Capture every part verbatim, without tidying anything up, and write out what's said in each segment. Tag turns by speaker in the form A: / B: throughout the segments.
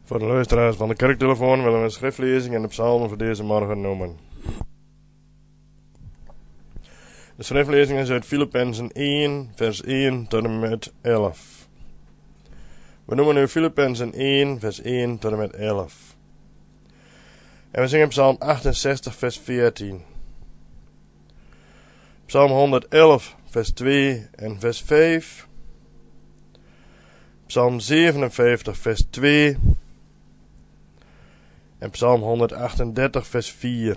A: Voor de luisteraars van de kerktelefoon willen we een schriftlezing in de psalmen voor deze morgen noemen. De schriftlezing is uit Filippenzen één, vers één tot en met elf. We noemen nu Filippenzen één, vers één tot en met elf. En we zingen psalm achtenzestig, vers veertien. Psalm honderdelf, vers twee en vers vijf. Psalm zevenenvijftig, vers twee. En psalm honderdachtendertig, vers vier.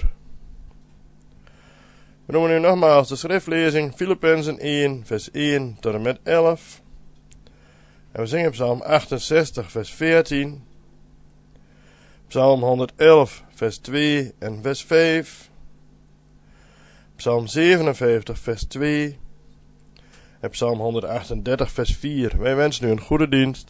A: We noemen nu nogmaals de schriftlezing Filippenzen één, vers één tot en met elf. En we zingen psalm achtenzestig, vers veertien. Psalm honderdelf, vers twee en vers vijf. Psalm zevenenvijftig, vers twee. En psalm honderdachtendertig, vers vier. Wij wensen u een goede dienst.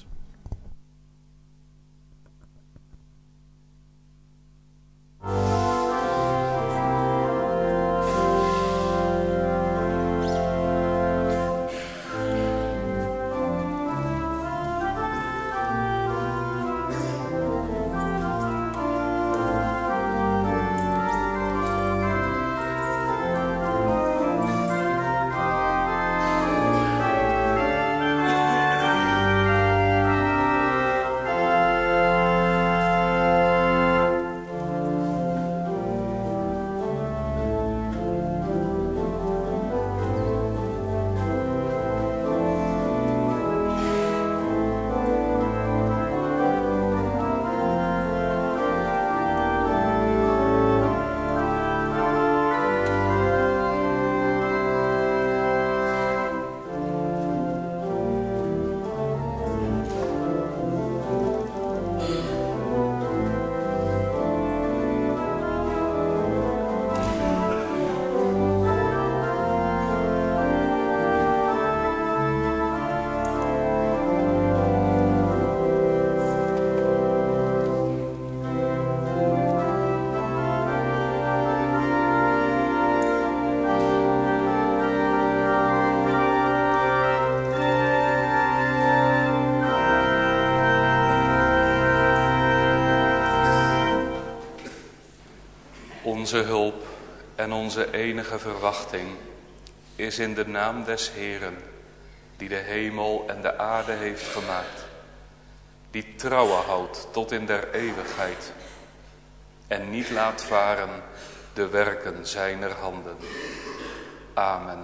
B: Onze hulp en onze enige verwachting is in de naam des Heeren, die de hemel en de aarde heeft gemaakt, die trouwen houdt tot in der eeuwigheid en niet laat varen de werken zijner handen. Amen.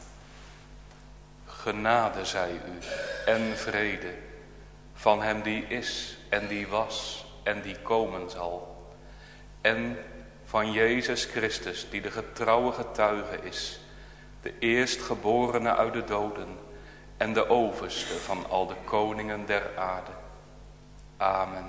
B: Genade zij u en vrede van hem die is en die was en die komen zal, en van Jezus Christus, die de getrouwe getuige is, de eerstgeborene uit de doden en de overste van al de koningen der aarde. Amen.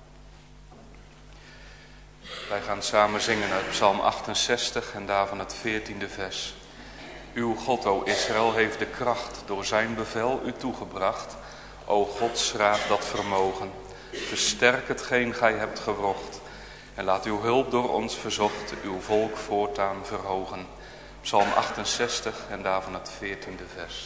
B: Wij gaan samen zingen uit Psalm achtenzestig en daarvan het veertiende vers. Uw God, o Israël, heeft de kracht door zijn bevel u toegebracht. O God, schraap dat vermogen. Versterk hetgeen gij hebt gewrocht. En laat uw hulp door ons verzocht, uw volk voortaan verhogen. Psalm achtenzestig en daarvan het veertiende vers.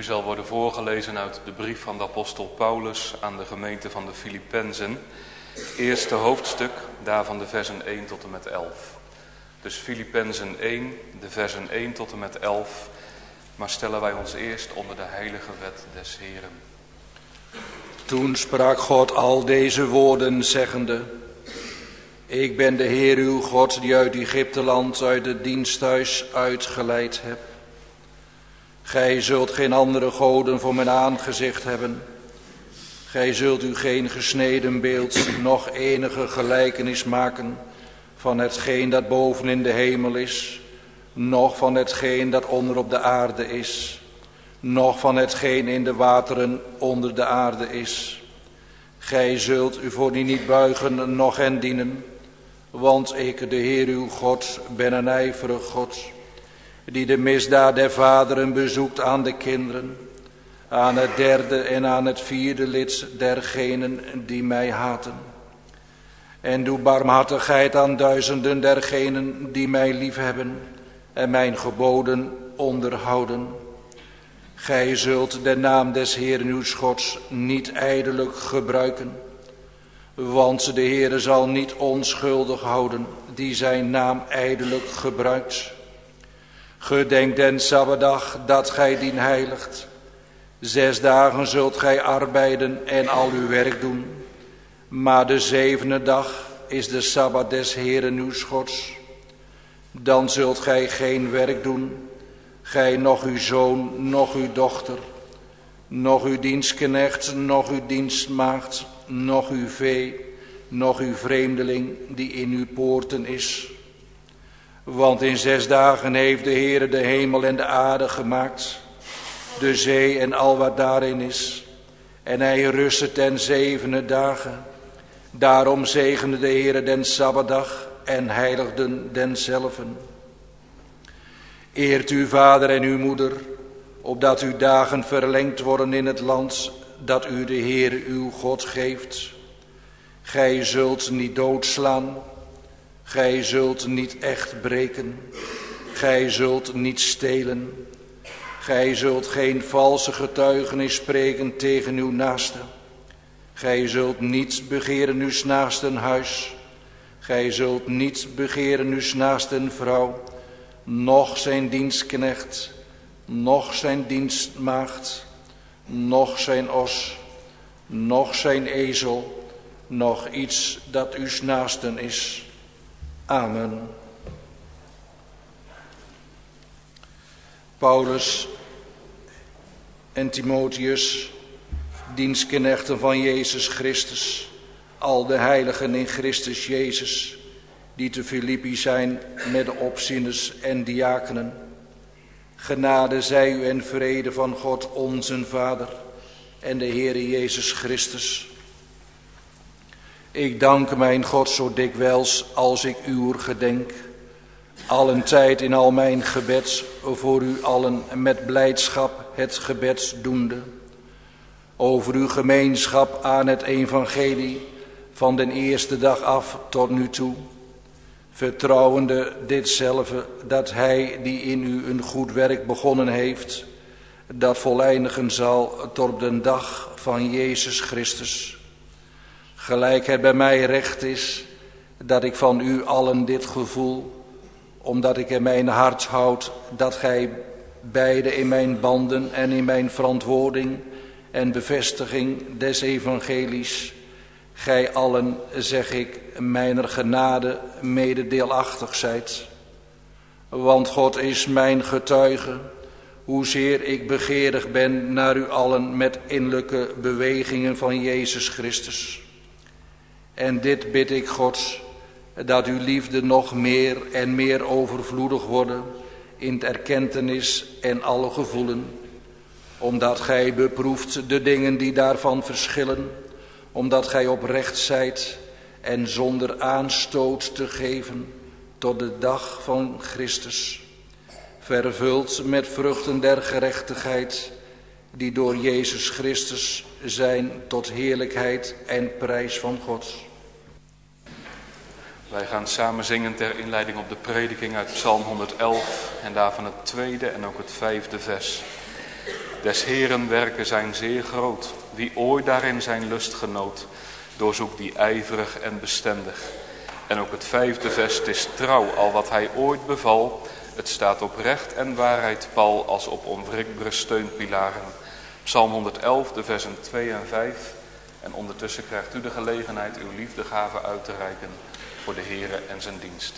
B: zal worden voorgelezen uit de brief van de apostel Paulus aan de gemeente van de Filippenzen. Het eerste hoofdstuk, daarvan de versen één tot en met elf. Dus Filippenzen één, de versen één tot en met elf. Maar stellen wij ons eerst onder de heilige wet des Heren.
C: Toen sprak God al deze woorden, zeggende: Ik ben de Heer uw God, die uit Egypteland, uit het diensthuis uitgeleid heb. Gij zult geen andere goden voor mijn aangezicht hebben. Gij zult u geen gesneden beeld, noch enige gelijkenis maken van hetgeen dat boven in de hemel is, noch van hetgeen dat onder op de aarde is, noch van hetgeen in de wateren onder de aarde is. Gij zult u voor die niet buigen, noch hen dienen, want ik, de Heer uw God, ben een ijverig God, die de misdaad der vaderen bezoekt aan de kinderen, aan het derde en aan het vierde lid dergenen die mij haten. En doe barmhartigheid aan duizenden dergenen die mij liefhebben en mijn geboden onderhouden. Gij zult de naam des Heeren uws Gods niet ijdelijk gebruiken, want de Heere zal niet onschuldig houden die zijn naam ijdelijk gebruikt. Gedenk den Sabbatdag dat gij dien heiligt. Zes dagen zult gij arbeiden en al uw werk doen. Maar de zevende dag is de Sabbat des Heeren uws Gods. Dan zult gij geen werk doen, gij noch uw zoon, noch uw dochter, noch uw dienstknecht, noch uw dienstmaagd, noch uw vee, noch uw vreemdeling die in uw poorten is. Want in zes dagen heeft de Heere de hemel en de aarde gemaakt, de zee en al wat daarin is. En hij rustte ten zevende dagen. Daarom zegende de Heere den Sabbatdag en heiligden denzelven. Eert uw vader en uw moeder, opdat uw dagen verlengd worden in het land dat u de Heere uw God geeft. Gij zult niet doodslaan. Gij zult niet echt breken. Gij zult niet stelen. Gij zult geen valse getuigenis spreken tegen uw naaste. Gij zult niet begeren uw naasten huis. Gij zult niet begeren uw naasten vrouw, noch zijn dienstknecht, noch zijn dienstmaagd, noch zijn os, noch zijn ezel, noch iets dat uw naasten is. Amen. Paulus en Timotheus, dienstknechten van Jezus Christus, al de heiligen in Christus Jezus, die te Filippi zijn met de opzieners en diakenen. Genade zij u en vrede van God onze Vader en de Heere Jezus Christus. Ik dank mijn God zo dikwijls als ik uw gedenk, allen tijd in al mijn gebed voor u allen met blijdschap het gebed doende, over uw gemeenschap aan het evangelie van den eerste dag af tot nu toe, vertrouwende ditzelfde dat hij die in u een goed werk begonnen heeft, dat voleindigen zal tot op de dag van Jezus Christus. Gelijk het bij mij recht is dat ik van u allen dit gevoel, omdat ik in mijn hart houd dat gij beide in mijn banden en in mijn verantwoording en bevestiging des evangelies, gij allen, zeg ik, mijner genade mededeelachtig zijt. Want God is mijn getuige, hoezeer ik begeerig ben naar u allen met innerlijke bewegingen van Jezus Christus. En dit bid ik God, dat uw liefde nog meer en meer overvloedig worden in het erkentenis en alle gevoelen, omdat gij beproeft de dingen die daarvan verschillen, omdat gij oprecht zijt en zonder aanstoot te geven tot de dag van Christus, vervuld met vruchten der gerechtigheid, die door Jezus Christus zijn tot heerlijkheid en prijs van God.
B: Wij gaan samen zingen ter inleiding op de prediking uit Psalm honderdelf en daarvan het tweede en ook het vijfde vers. Des Heeren werken zijn zeer groot. Wie ooit daarin zijn lust genoot, doorzoekt die ijverig en bestendig. En ook het vijfde vers, het is trouw al wat hij ooit beval. Het staat op recht en waarheid pal als op onwrikbare steunpilaren. Psalm honderd elf, de versen twee en vijf. En ondertussen krijgt u de gelegenheid uw liefdegave uit te reiken voor de Heere en zijn dienst.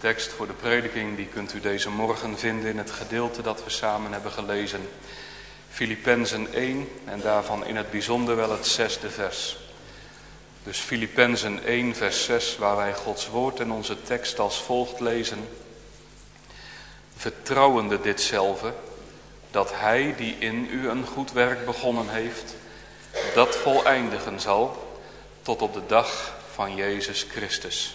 B: tekst voor de prediking die kunt u deze morgen vinden in het gedeelte dat we samen hebben gelezen. Filippenzen één en daarvan in het bijzonder wel het zesde vers. Dus Filippenzen één vers zes, waar wij Gods woord en onze tekst als volgt lezen. Vertrouwende ditzelfde, dat hij die in u een goed werk begonnen heeft, dat voleindigen zal tot op de dag van Jezus Christus.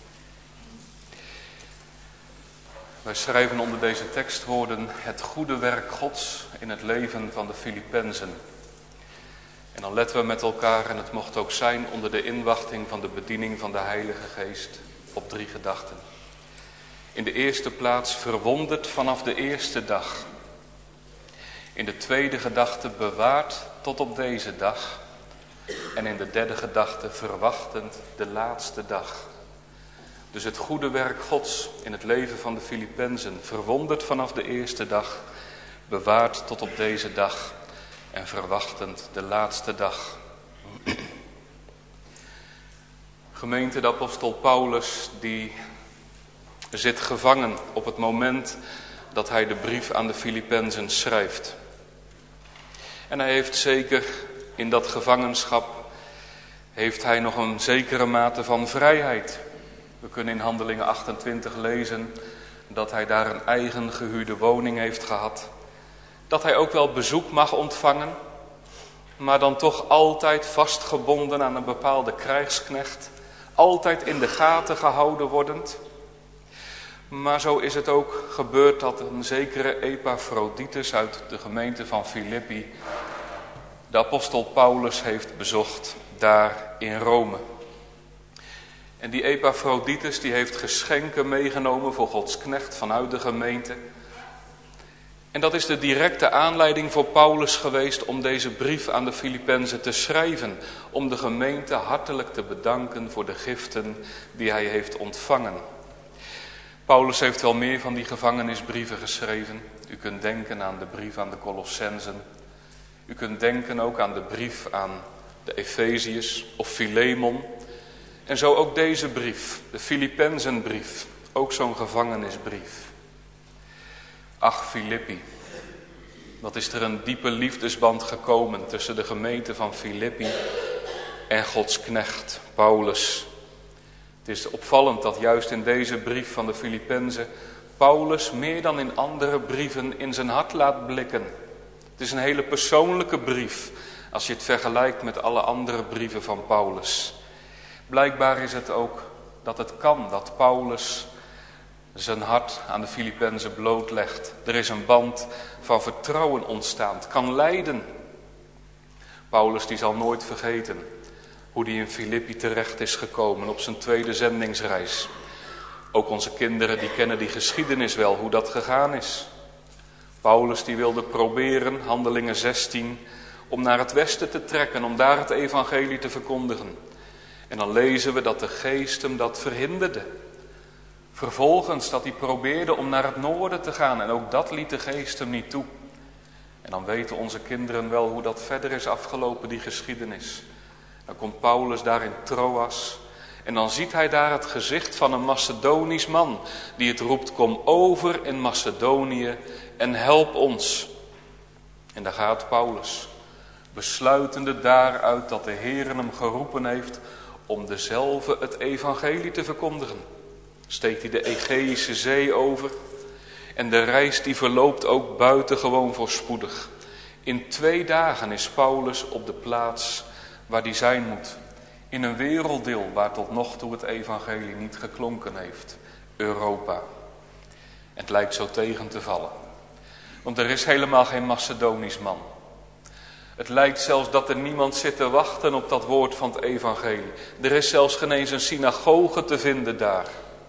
B: Wij schrijven onder deze tekstwoorden het goede werk Gods in het leven van de Filippenzen. En dan letten we met elkaar, en het mocht ook zijn onder de inwachting van de bediening van de Heilige Geest, op drie gedachten. In de eerste plaats verwonderd vanaf de eerste dag. In de tweede gedachte bewaard tot op deze dag. En in de derde gedachte verwachtend de laatste dag. Dus het goede werk Gods in het leven van de Filippenzen, verwonderd vanaf de eerste dag, bewaard tot op deze dag en verwachtend de laatste dag. Gemeente, de apostel Paulus, die zit gevangen op het moment dat hij de brief aan de Filippenzen schrijft. En hij heeft zeker in dat gevangenschap, heeft hij nog een zekere mate van vrijheid. We kunnen in Handelingen achtentwintig lezen dat hij daar een eigen gehuurde woning heeft gehad. Dat hij ook wel bezoek mag ontvangen, maar dan toch altijd vastgebonden aan een bepaalde krijgsknecht. Altijd in de gaten gehouden wordend. Maar zo is het ook gebeurd dat een zekere Epaphroditus uit de gemeente van Filippi de apostel Paulus heeft bezocht daar in Rome. En die Epaphroditus die heeft geschenken meegenomen voor Gods knecht vanuit de gemeente. En dat is de directe aanleiding voor Paulus geweest om deze brief aan de Filippenzen te schrijven. Om de gemeente hartelijk te bedanken voor de giften die hij heeft ontvangen. Paulus heeft wel meer van die gevangenisbrieven geschreven. U kunt denken aan de brief aan de Colossenzen. U kunt denken ook aan de brief aan de Efeziërs of Filemon. En zo ook deze brief, de Filippenzenbrief, ook zo'n gevangenisbrief. Ach, Filippi, wat is er een diepe liefdesband gekomen tussen de gemeente van Filippi en Gods knecht, Paulus. Het is opvallend dat juist in deze brief van de Filippenzen Paulus meer dan in andere brieven in zijn hart laat blikken. Het is een hele persoonlijke brief als je het vergelijkt met alle andere brieven van Paulus. Blijkbaar is het ook dat het kan dat Paulus zijn hart aan de Filippenzen blootlegt. Er is een band van vertrouwen ontstaan. Het kan lijden. Paulus die zal nooit vergeten hoe hij in Filippi terecht is gekomen op zijn tweede zendingsreis. Ook onze kinderen die kennen die geschiedenis wel, hoe dat gegaan is. Paulus die wilde proberen, Handelingen zestien, om naar het westen te trekken, om daar het evangelie te verkondigen. En dan lezen we dat de geest hem dat verhinderde. Vervolgens dat hij probeerde om naar het noorden te gaan en ook dat liet de geest hem niet toe. En dan weten onze kinderen wel hoe dat verder is afgelopen, die geschiedenis. Dan komt Paulus daar in Troas en dan ziet hij daar het gezicht van een Macedonisch man die het roept, kom over in Macedonië en help ons. En daar gaat Paulus, besluitende daaruit dat de Heer hem geroepen heeft om dezelfde het evangelie te verkondigen. Steekt hij de Egeïsche Zee over en de reis die verloopt ook buitengewoon voorspoedig. In twee dagen is Paulus op de plaats waar hij zijn moet. In een werelddeel waar tot nog toe het evangelie niet geklonken heeft. Europa. En het lijkt zo tegen te vallen. Want er is helemaal geen Macedonisch man. Het lijkt zelfs dat er niemand zit te wachten op dat woord van het evangelie. Er is zelfs geen eens een synagoge te vinden daar.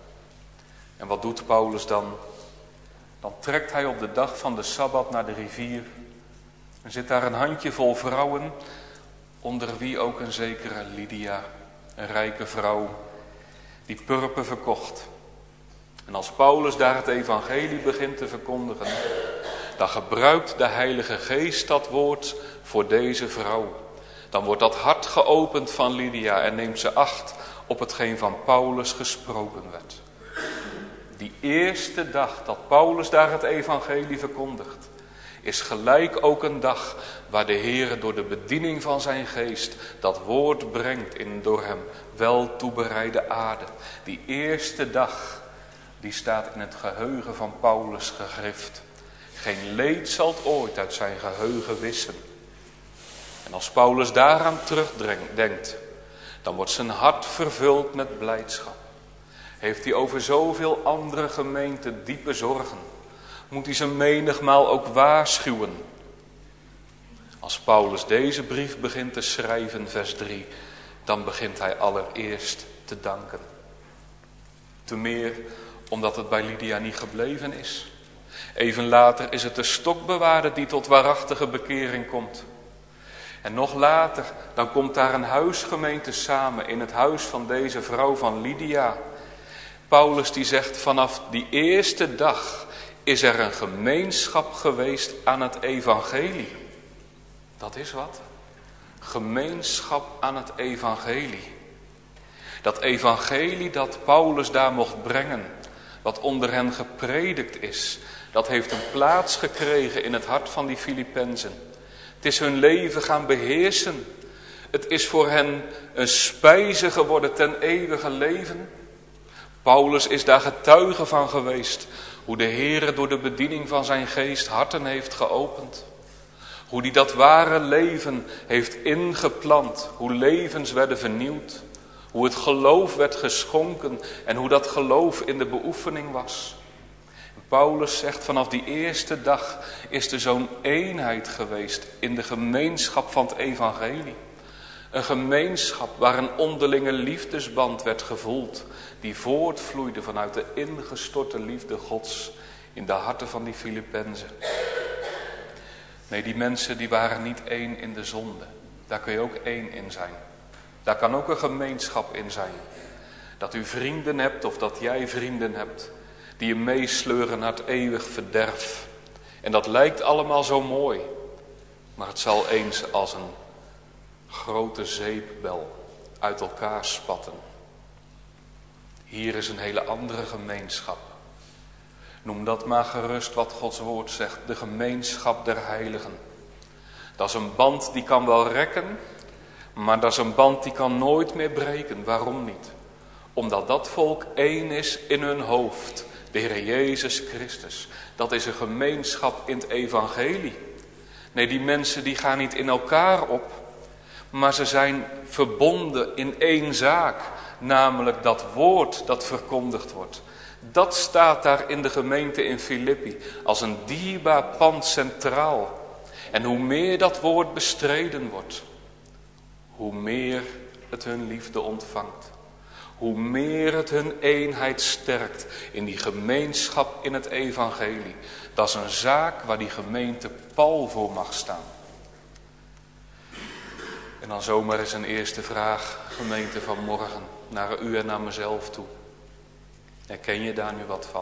B: En wat doet Paulus dan? Dan trekt hij op de dag van de Sabbat naar de rivier. Er zit daar een handjevol vrouwen, onder wie ook een zekere Lydia, een rijke vrouw, die purper verkocht. En als Paulus daar het evangelie begint te verkondigen, dan gebruikt de Heilige Geest dat woord voor deze vrouw. Dan wordt dat hart geopend van Lydia en neemt ze acht op hetgeen van Paulus gesproken werd. Die eerste dag dat Paulus daar het evangelie verkondigt, is gelijk ook een dag waar de Heer door de bediening van zijn geest dat woord brengt in door hem wel toebereide aarde. Die eerste dag, die staat in het geheugen van Paulus gegrift. Geen leed zal het ooit uit zijn geheugen wissen. En als Paulus daaraan terugdenkt, dan wordt zijn hart vervuld met blijdschap. Heeft hij over zoveel andere gemeenten diepe zorgen, moet hij ze menigmaal ook waarschuwen. Als Paulus deze brief begint te schrijven, vers drie, dan begint hij allereerst te danken. Te meer omdat het bij Lydia niet gebleven is. Even later is het de stokbewaarder die tot waarachtige bekering komt. En nog later, dan komt daar een huisgemeente samen in het huis van deze vrouw van Lydia. Paulus die zegt, vanaf die eerste dag is er een gemeenschap geweest aan het evangelie. Dat is wat. Gemeenschap aan het evangelie. Dat evangelie dat Paulus daar mocht brengen, wat onder hen gepredikt is, dat heeft een plaats gekregen in het hart van die Filippenzen. Het is hun leven gaan beheersen. Het is voor hen een spijze geworden ten eeuwige leven. Paulus is daar getuige van geweest, hoe de Heere door de bediening van zijn geest harten heeft geopend. Hoe die dat ware leven heeft ingeplant, hoe levens werden vernieuwd. Hoe het geloof werd geschonken en hoe dat geloof in de beoefening was. En Paulus zegt, vanaf die eerste dag is er zo'n eenheid geweest in de gemeenschap van het evangelie. Een gemeenschap waar een onderlinge liefdesband werd gevoeld, die voortvloeide vanuit de ingestorte liefde Gods in de harten van die Filippenzen. Nee, die mensen die waren niet één in de zonde. Daar kun je ook één in zijn. Daar kan ook een gemeenschap in zijn. Dat u vrienden hebt of dat jij vrienden hebt die je meesleuren naar het eeuwig verderf. En dat lijkt allemaal zo mooi. Maar het zal eens als een grote zeepbel uit elkaar spatten. Hier is een hele andere gemeenschap. Noem dat maar gerust wat Gods woord zegt. De gemeenschap der heiligen. Dat is een band die kan wel rekken. Maar dat is een band die kan nooit meer breken. Waarom niet? Omdat dat volk één is in hun hoofd. De Heer Jezus Christus. Dat is een gemeenschap in het evangelie. Nee, die mensen die gaan niet in elkaar op. Maar ze zijn verbonden in één zaak. Namelijk dat woord dat verkondigd wordt. Dat staat daar in de gemeente in Filippi. Als een dierbaar pand centraal. En hoe meer dat woord bestreden wordt. Hoe meer het hun liefde ontvangt. Hoe meer het hun eenheid sterkt in die gemeenschap in het evangelie. Dat is een zaak waar die gemeente pal voor mag staan. En dan zomaar eens een eerste vraag, gemeente van morgen, naar u en naar mezelf toe. Herken je daar nu wat van?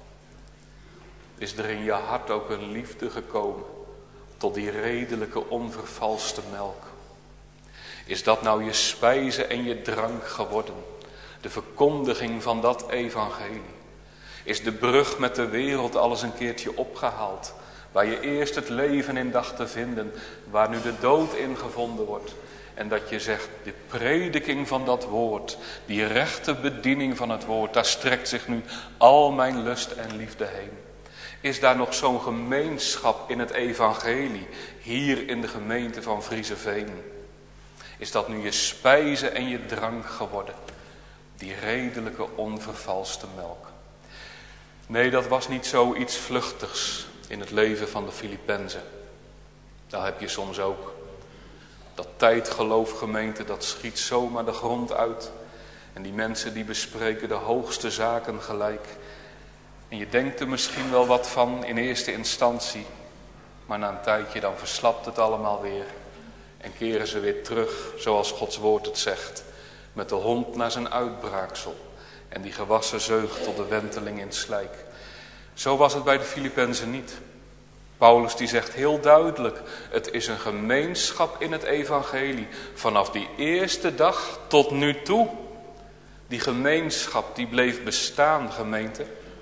B: Is er in je hart ook een liefde gekomen tot die redelijke onvervalste melk? Is dat nou je spijze en je drank geworden? De verkondiging van dat evangelie. Is de brug met de wereld al eens een keertje opgehaald? Waar je eerst het leven in dacht te vinden. Waar nu de dood in gevonden wordt. En dat je zegt, de prediking van dat woord. Die rechte bediening van het woord. Daar strekt zich nu al mijn lust en liefde heen. Is daar nog zo'n gemeenschap in het evangelie. Hier in de gemeente van Vriezeveen. Is dat nu je spijze en je drank geworden? Die redelijke onvervalste melk. Nee, dat was niet zoiets vluchtigs in het leven van de Filippenzen. Dat heb je soms ook. Dat tijdgeloofgemeente, dat schiet zomaar de grond uit. En die mensen die bespreken de hoogste zaken gelijk. En je denkt er misschien wel wat van in eerste instantie. Maar na een tijdje dan verslapt het allemaal weer. En keren ze weer terug, zoals Gods woord het zegt. Met de hond naar zijn uitbraaksel. En die gewassen zeug tot de wenteling in het slijk. Zo was het bij de Filippenzen niet. Paulus die zegt heel duidelijk. Het is een gemeenschap in het evangelie. Vanaf die eerste dag tot nu toe. Die gemeenschap die bleef bestaan, gemeente.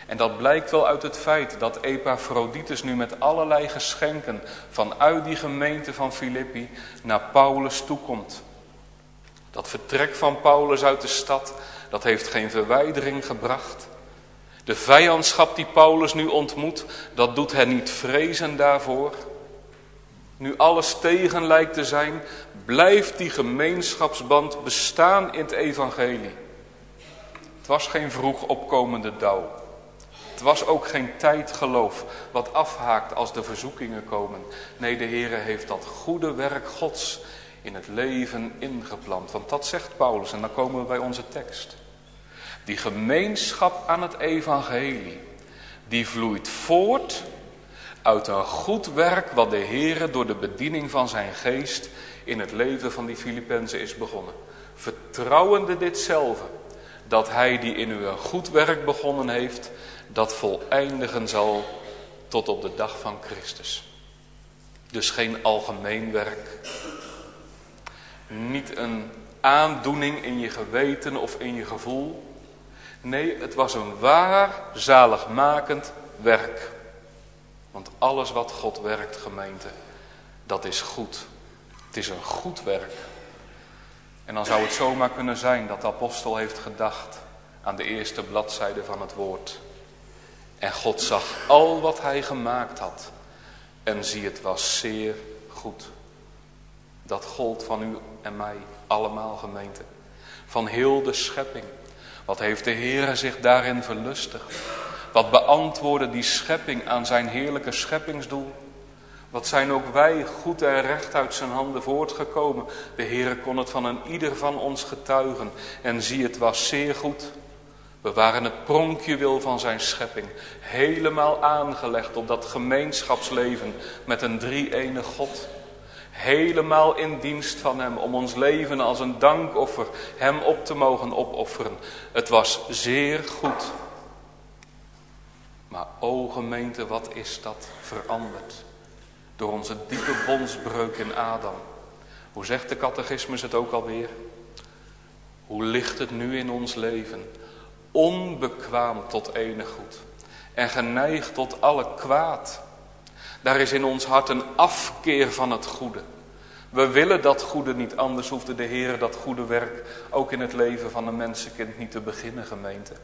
B: En dat blijkt wel uit het feit dat Epaphroditus nu met allerlei geschenken vanuit die gemeente van Filippi naar Paulus toekomt. Dat vertrek van Paulus uit de stad, dat heeft geen verwijdering gebracht. De vijandschap die Paulus nu ontmoet, dat doet hen niet vrezen daarvoor. Nu alles tegen lijkt te zijn, blijft die gemeenschapsband bestaan in het evangelie. Het was geen vroeg opkomende dauw. Het was ook geen tijdgeloof wat afhaakt als de verzoekingen komen. Nee, de Heere heeft dat goede werk Gods in het leven ingeplant. Want dat zegt Paulus en dan komen we bij onze tekst. Die gemeenschap aan het evangelie, die vloeit voort uit een goed werk wat de Heere door de bediening van zijn geest in het leven van die Filippenzen is begonnen. Vertrouwende ditzelfde, dat hij die in u een goed werk begonnen heeft, dat voleindigen zal tot op de dag van Christus. Dus geen algemeen werk. Niet een aandoening in je geweten of in je gevoel. Nee, het was een waar zaligmakend werk. Want alles wat God werkt, gemeente, dat is goed. Het is een goed werk. En dan zou het zomaar kunnen zijn dat de apostel heeft gedacht aan de eerste bladzijde van het woord. En God zag al wat hij gemaakt had. En zie, het was zeer goed. Dat gold van u en mij allemaal, gemeente. Van heel de schepping. Wat heeft de Heere zich daarin verlustigd? Wat beantwoordde die schepping aan zijn heerlijke scheppingsdoel? Wat zijn ook wij goed en recht uit zijn handen voortgekomen? De Heere kon het van een ieder van ons getuigen. En zie, het was zeer goed. We waren het pronkjuweel van zijn schepping. Helemaal aangelegd op dat gemeenschapsleven met een drie-ene God. Helemaal in dienst van hem, om ons leven als een dankoffer hem op te mogen opofferen. Het was zeer goed. Maar o gemeente, wat is dat veranderd? Door onze diepe bondsbreuk in Adam. Hoe zegt de catechismus het ook alweer? Hoe ligt het nu in ons leven? Onbekwaam tot enig goed. En geneigd tot alle kwaad. Daar is in ons hart een afkeer van het goede. We willen dat goede niet, anders hoefde de Heer dat goede werk ook in het leven van een mensenkind niet te beginnen, gemeente.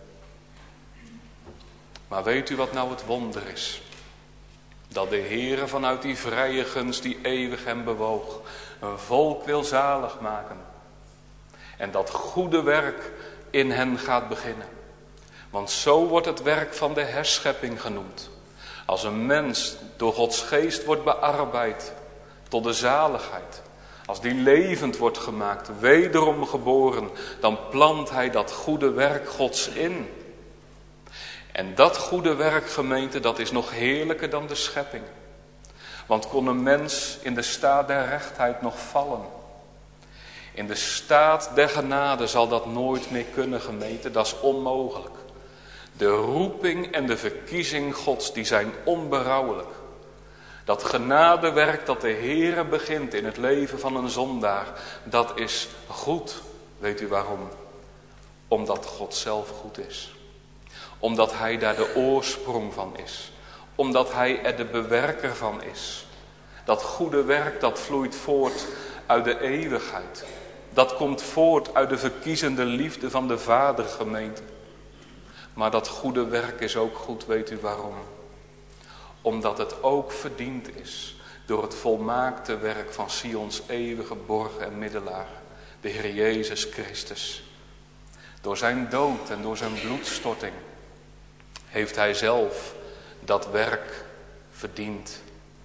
B: Maar weet u wat nou het wonder is? Dat de Heer vanuit die vrije gunst die eeuwig hem bewoog, een volk wil zalig maken. En dat goede werk in hen gaat beginnen. Want zo wordt het werk van de herschepping genoemd. Als een mens door Gods geest wordt bearbeid tot de zaligheid. Als die levend wordt gemaakt, wederom geboren, dan plant hij dat goede werk Gods in. En dat goede werk, gemeente, dat is nog heerlijker dan de schepping. Want kon een mens in de staat der rechtheid nog vallen? In de staat der genade zal dat nooit meer kunnen, gemeente, dat is onmogelijk. De roeping en de verkiezing Gods, die zijn onberouwelijk. Dat genadewerk dat de Heere begint in het leven van een zondaar, dat is goed. Weet u waarom? Omdat God zelf goed is. Omdat hij daar de oorsprong van is. Omdat hij er de bewerker van is. Dat goede werk, dat vloeit voort uit de eeuwigheid. Dat komt voort uit de verkiezende liefde van de Vadergemeente. Maar dat goede werk is ook goed, weet u waarom? Omdat het ook verdiend is door het volmaakte werk van Sions eeuwige borg en middelaar, de Heer Jezus Christus. Door zijn dood en door zijn bloedstorting heeft hij zelf dat werk verdiend.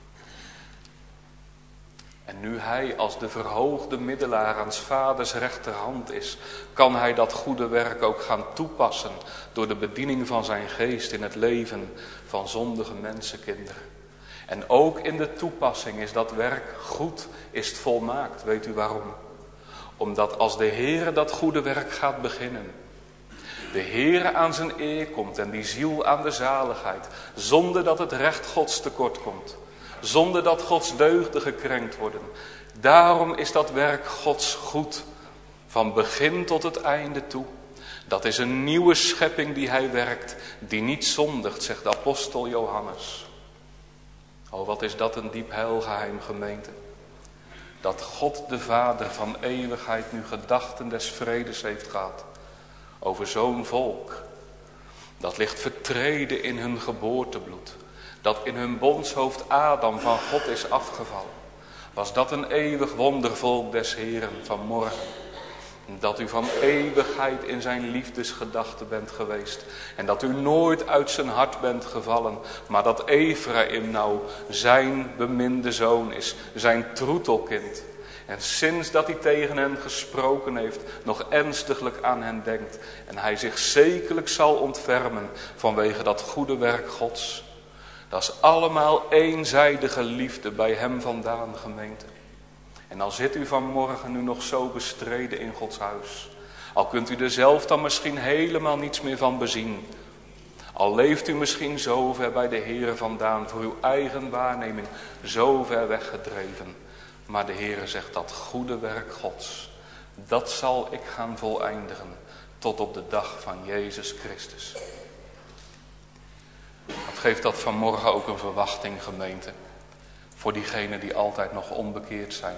B: En nu hij als de verhoogde middelaar aan 's vaders rechterhand is, kan hij dat goede werk ook gaan toepassen door de bediening van zijn geest in het leven van zondige mensenkinderen. En ook in de toepassing is dat werk goed, is het volmaakt. Weet u waarom? Omdat als de Heere dat goede werk gaat beginnen, de Heere aan zijn eer komt en die ziel aan de zaligheid, zonder dat het recht Gods tekort komt. Zonder dat Gods deugden gekrenkt worden. Daarom is dat werk Gods goed. Van begin tot het einde toe. Dat is een nieuwe schepping die hij werkt, die niet zondigt, zegt de apostel Johannes. Oh, wat is dat een diep heilgeheim, gemeente. Dat God de Vader van eeuwigheid nu gedachten des vredes heeft gehad over zo'n volk. Dat ligt vertreden in hun geboortebloed. Dat in hun bondshoofd Adam van God is afgevallen. Was dat een eeuwig wondervolk des Heeren vanmorgen. Dat u van eeuwigheid in zijn liefdesgedachte bent geweest. En dat u nooit uit zijn hart bent gevallen. Maar dat Ephraim nou zijn beminde zoon is. Zijn troetelkind. En sinds dat hij tegen hen gesproken heeft, nog ernstiglijk aan hen denkt. En hij zich zekerlijk zal ontfermen vanwege dat goede werk Gods. Dat is allemaal eenzijdige liefde bij hem vandaan, gemeente. En al zit u vanmorgen nu nog zo bestreden in Gods huis. Al kunt u er zelf dan misschien helemaal niets meer van bezien. Al leeft u misschien zo ver bij de Heere vandaan, voor uw eigen waarneming zo ver weggedreven. Maar de Heere zegt, dat goede werk Gods, dat zal ik gaan voleindigen tot op de dag van Jezus Christus. Wat geeft dat vanmorgen ook een verwachting, gemeente, voor diegenen die altijd nog onbekeerd zijn.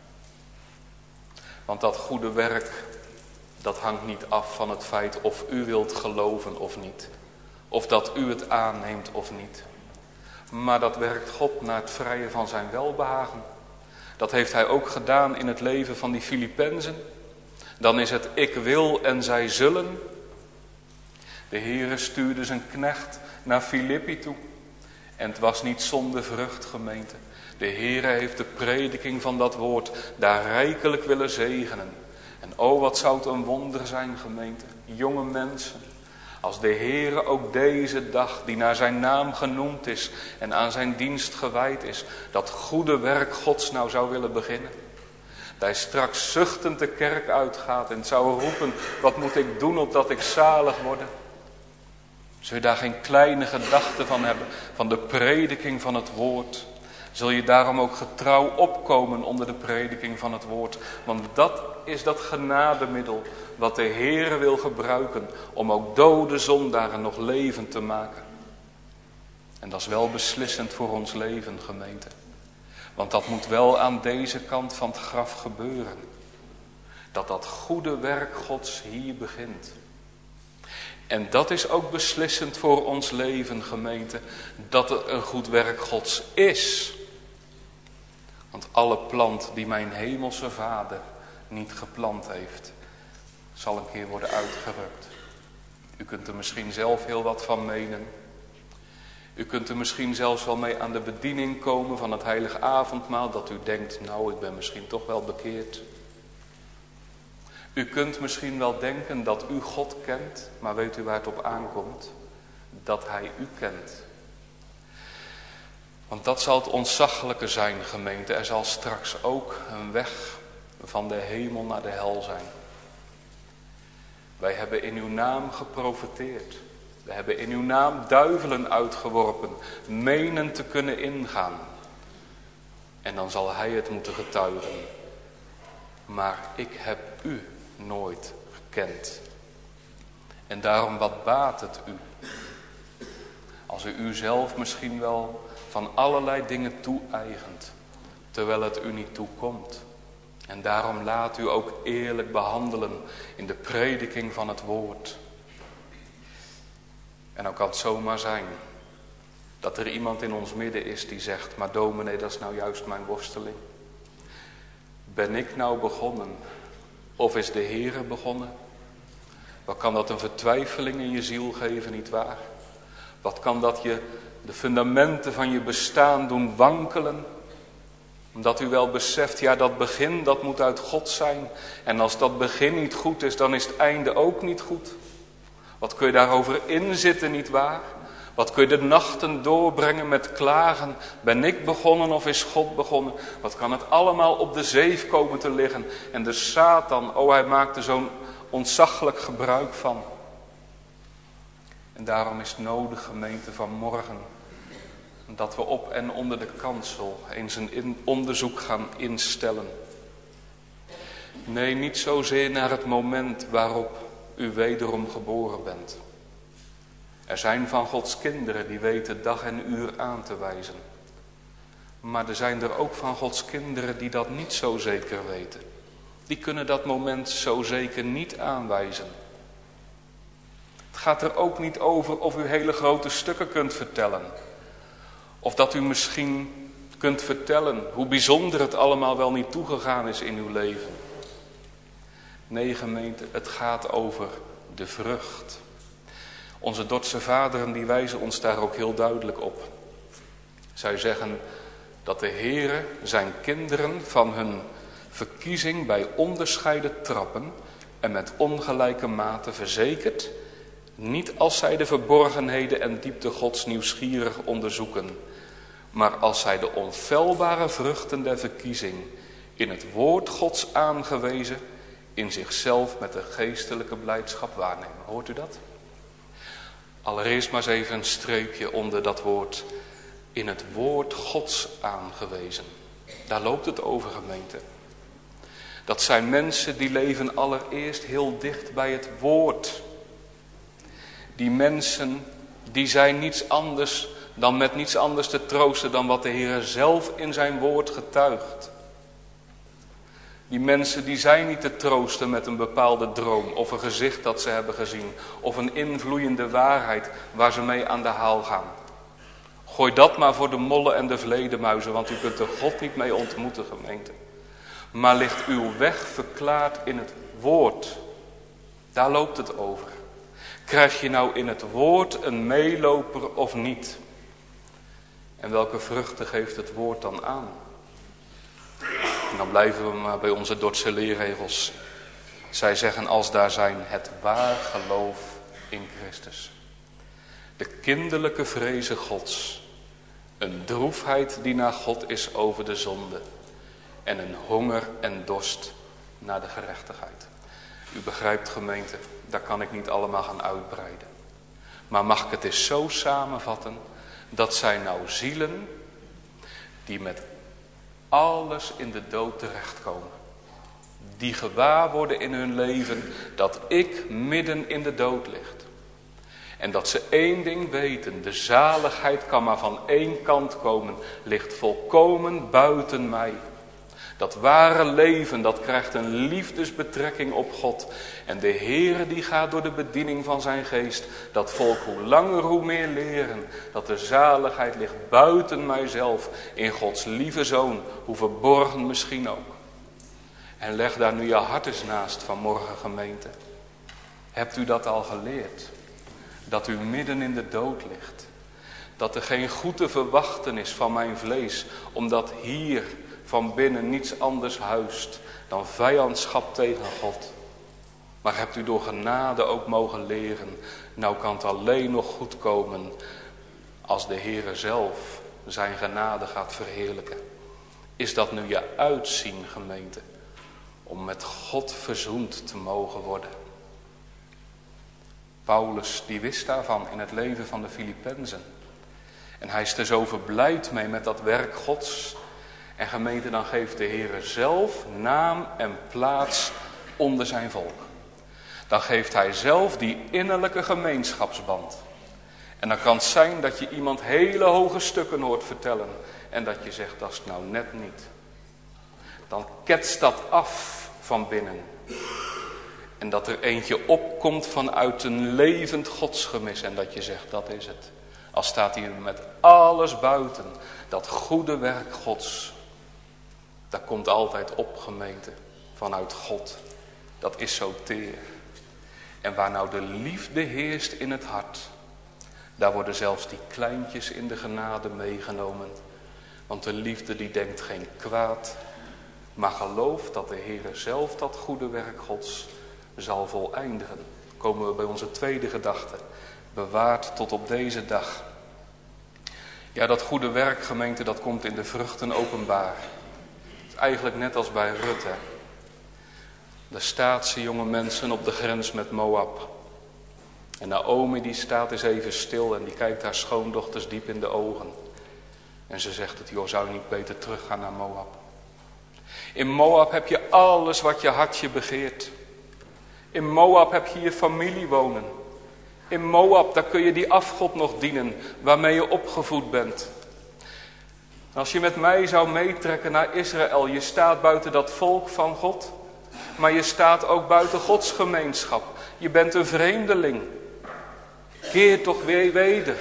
B: Want dat goede werk, dat hangt niet af van het feit of u wilt geloven of niet. Of dat u het aanneemt of niet. Maar dat werkt God naar het vrije van zijn welbehagen. Dat heeft hij ook gedaan in het leven van die Filippenzen. Dan is het ik wil en zij zullen. De Heere stuurde zijn knecht naar Filippi toe. En het was niet zonder vrucht, gemeente. De Heere heeft de prediking van dat woord daar rijkelijk willen zegenen. En o, wat zou het een wonder zijn, gemeente. Jonge mensen. Als de Heere ook deze dag, die naar zijn naam genoemd is en aan zijn dienst gewijd is, dat goede werk Gods nou zou willen beginnen. Dat hij straks zuchtend de kerk uitgaat en zou roepen, wat moet ik doen opdat ik zalig word? Zul je daar geen kleine gedachte van hebben, van de prediking van het woord? Zul je daarom ook getrouw opkomen onder de prediking van het woord? Want dat is dat genademiddel wat de Heere wil gebruiken om ook dode zondaren nog levend te maken. En dat is wel beslissend voor ons leven, gemeente. Want dat moet wel aan deze kant van het graf gebeuren. Dat dat goede werk Gods hier begint. En dat is ook beslissend voor ons leven, gemeente. Dat het een goed werk Gods is. Want alle plant die mijn hemelse Vader niet geplant heeft, zal een keer worden uitgerukt. U kunt er misschien zelf heel wat van menen. U kunt er misschien zelfs wel mee aan de bediening komen van het heilige avondmaal. Dat u denkt, nou ik ben misschien toch wel bekeerd. U kunt misschien wel denken dat u God kent. Maar weet u waar het op aankomt? Dat hij u kent. Want dat zal het ontzaglijke zijn, gemeente. Er zal straks ook een weg van de hemel naar de hel zijn. Wij hebben in uw naam geprofeteerd. We hebben in uw naam duivelen uitgeworpen, menen te kunnen ingaan. En dan zal hij het moeten getuigen. Maar ik heb u nooit gekend. En daarom, wat baat het u? Als u uzelf misschien wel van allerlei dingen toe-eigent, terwijl het u niet toekomt. En daarom laat u ook eerlijk behandelen in de prediking van het woord. En dan kan het zomaar zijn dat er iemand in ons midden is die zegt, maar dominee, dat is nou juist mijn worsteling. Ben ik nou begonnen of is de Heere begonnen? Wat kan dat een vertwijfeling in je ziel geven, nietwaar? Wat kan dat je de fundamenten van je bestaan doen wankelen? Omdat u wel beseft, ja, dat begin, dat moet uit God zijn. En als dat begin niet goed is, dan is het einde ook niet goed. Wat kun je daarover inzitten, nietwaar? Wat kun je de nachten doorbrengen met klagen? Ben ik begonnen of is God begonnen? Wat kan het allemaal op de zeef komen te liggen? En de Satan, oh, hij maakt er zo'n ontzaglijk gebruik van. En daarom is het nodig, gemeente, van morgen, dat we op en onder de kansel eens een onderzoek gaan instellen. Nee, niet zozeer naar het moment waarop u wederom geboren bent. Er zijn van Gods kinderen die weten dag en uur aan te wijzen. Maar er zijn er ook van Gods kinderen die dat niet zo zeker weten. Die kunnen dat moment zo zeker niet aanwijzen. Het gaat er ook niet over of u hele grote stukken kunt vertellen. Of dat u misschien kunt vertellen hoe bijzonder het allemaal wel niet toegegaan is in uw leven. Nee, gemeente, het gaat over de vrucht. Onze Dordtse vaderen die wijzen ons daar ook heel duidelijk op. Zij zeggen dat de Heere zijn kinderen van hun verkiezing bij onderscheiden trappen en met ongelijke mate verzekert, niet als zij de verborgenheden en diepte Gods nieuwsgierig onderzoeken, maar als zij de onfeilbare vruchten der verkiezing in het woord Gods aangewezen, in zichzelf met de geestelijke blijdschap waarnemen. Hoort u dat? Allereerst maar eens even een streepje onder dat woord. In het woord Gods aangewezen. Daar loopt het over, gemeente. Dat zijn mensen die leven allereerst heel dicht bij het woord. Die mensen die zijn niets anders dan met niets anders te troosten dan wat de Heer zelf in zijn woord getuigt. Die mensen die zijn niet te troosten met een bepaalde droom of een gezicht dat ze hebben gezien of een invloeiende waarheid waar ze mee aan de haal gaan. Gooi dat maar voor de mollen en de vleermuizen, want u kunt er God niet mee ontmoeten, gemeente. Maar ligt uw weg verklaard in het woord. Daar loopt het over. Krijg je nou in het woord een meeloper of niet? En welke vruchten geeft het woord dan aan? En dan blijven we maar bij onze Dordtse leerregels. Zij zeggen als daar zijn het waar geloof in Christus. De kinderlijke vreze Gods. Een droefheid die naar God is over de zonde. En een honger en dorst naar de gerechtigheid. U begrijpt, gemeente, daar kan ik niet allemaal gaan uitbreiden. Maar mag ik het eens zo samenvatten, dat zijn nou zielen die met alles in de dood terechtkomen. Die gewaar worden in hun leven dat ik midden in de dood ligt. En dat ze één ding weten, de zaligheid kan maar van één kant komen, ligt volkomen buiten mij. Dat ware leven, dat krijgt een liefdesbetrekking op God. En de Heere die gaat door de bediening van zijn geest dat volk hoe langer hoe meer leren. Dat de zaligheid ligt buiten mijzelf in Gods lieve Zoon, hoe verborgen misschien ook. En leg daar nu je hart eens naast vanmorgen, gemeente. Hebt u dat al geleerd? Dat u midden in de dood ligt. Dat er geen goed te verwachten is van mijn vlees, omdat hier van binnen niets anders huist dan vijandschap tegen God. Maar hebt u door genade ook mogen leren, nou kan het alleen nog goed komen als de Heere zelf zijn genade gaat verheerlijken. Is dat nu je uitzien, gemeente, om met God verzoend te mogen worden? Paulus die wist daarvan in het leven van de Filippenzen. En hij is er zo verblijd mee met dat werk Gods. En gemeente, dan geeft de Heere zelf naam en plaats onder zijn volk. Dan geeft hij zelf die innerlijke gemeenschapsband. En dan kan het zijn dat je iemand hele hoge stukken hoort vertellen. En dat je zegt, dat is nou net niet. Dan ketst dat af van binnen. En dat er eentje opkomt vanuit een levend godsgemis. En dat je zegt, dat is het. Al staat hier met alles buiten. Dat goede werk Gods. Dat komt altijd op, gemeente. Vanuit God. Dat is zo teer. En waar nou de liefde heerst in het hart. Daar worden zelfs die kleintjes in de genade meegenomen. Want de liefde die denkt geen kwaad. Maar gelooft dat de Heere zelf dat goede werk Gods zal voleindigen. Komen we bij onze tweede gedachte. Bewaard tot op deze dag. Ja, dat goede werk, gemeente, dat komt in de vruchten openbaar. Het is eigenlijk net als bij Rut, hè. De staatse jonge mensen op de grens met Moab. En Naomi die staat eens even stil en die kijkt haar schoondochters diep in de ogen. En ze zegt het, joh, zou je niet beter teruggaan naar Moab? In Moab heb je alles wat je hartje begeert. In Moab heb je je familie wonen. In Moab, daar kun je die afgod nog dienen waarmee je opgevoed bent. Als je met mij zou meetrekken naar Israël, je staat buiten dat volk van God, maar je staat ook buiten Gods gemeenschap. Je bent een vreemdeling. Keer toch weer weder.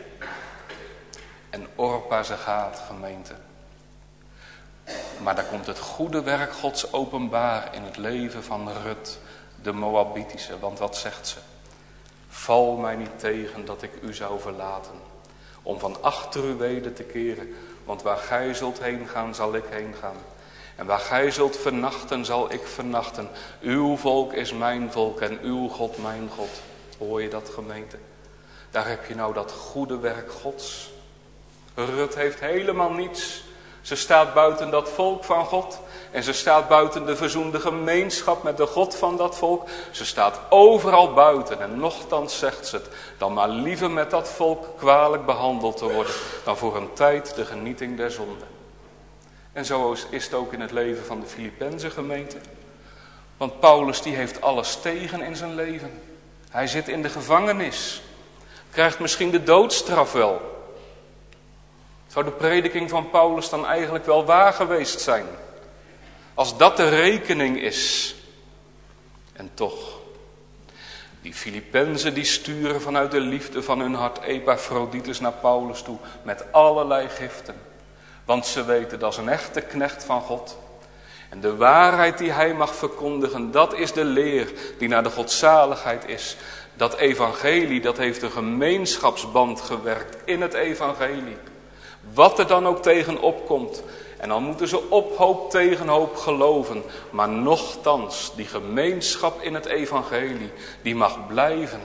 B: En Orpa ze gaat, gemeente. Maar daar komt het goede werk Gods openbaar in het leven van Rut, de Moabitische. Want wat zegt ze? Val mij niet tegen dat ik u zou verlaten, om van achter u weder te keren. Want waar gij zult heen gaan, zal ik heen gaan. En waar gij zult vernachten, zal ik vernachten. Uw volk is mijn volk en uw God mijn God. Hoor je dat, gemeente? Daar heb je nou dat goede werk Gods. Rut heeft helemaal niets. Ze staat buiten dat volk van God. En ze staat buiten de verzoende gemeenschap met de God van dat volk. Ze staat overal buiten. En nochtans zegt ze het. Dan maar liever met dat volk kwalijk behandeld te worden. Dan voor een tijd de genieting der zonde. En zo is het ook in het leven van de Filippense gemeente. Want Paulus die heeft alles tegen in zijn leven. Hij zit in de gevangenis. Krijgt misschien de doodstraf wel. Zou de prediking van Paulus dan eigenlijk wel waar geweest zijn? Als dat de rekening is. En toch. Die Filippenzen die sturen vanuit de liefde van hun hart Epaphroditus naar Paulus toe. Met allerlei giften. Want ze weten dat is een echte knecht van God. En de waarheid die hij mag verkondigen, dat is de leer die naar de godzaligheid is. Dat evangelie, dat heeft een gemeenschapsband gewerkt in het evangelie. Wat er dan ook tegen opkomt. En dan moeten ze op hoop tegen hoop geloven. Maar nochtans, die gemeenschap in het evangelie, die mag blijven.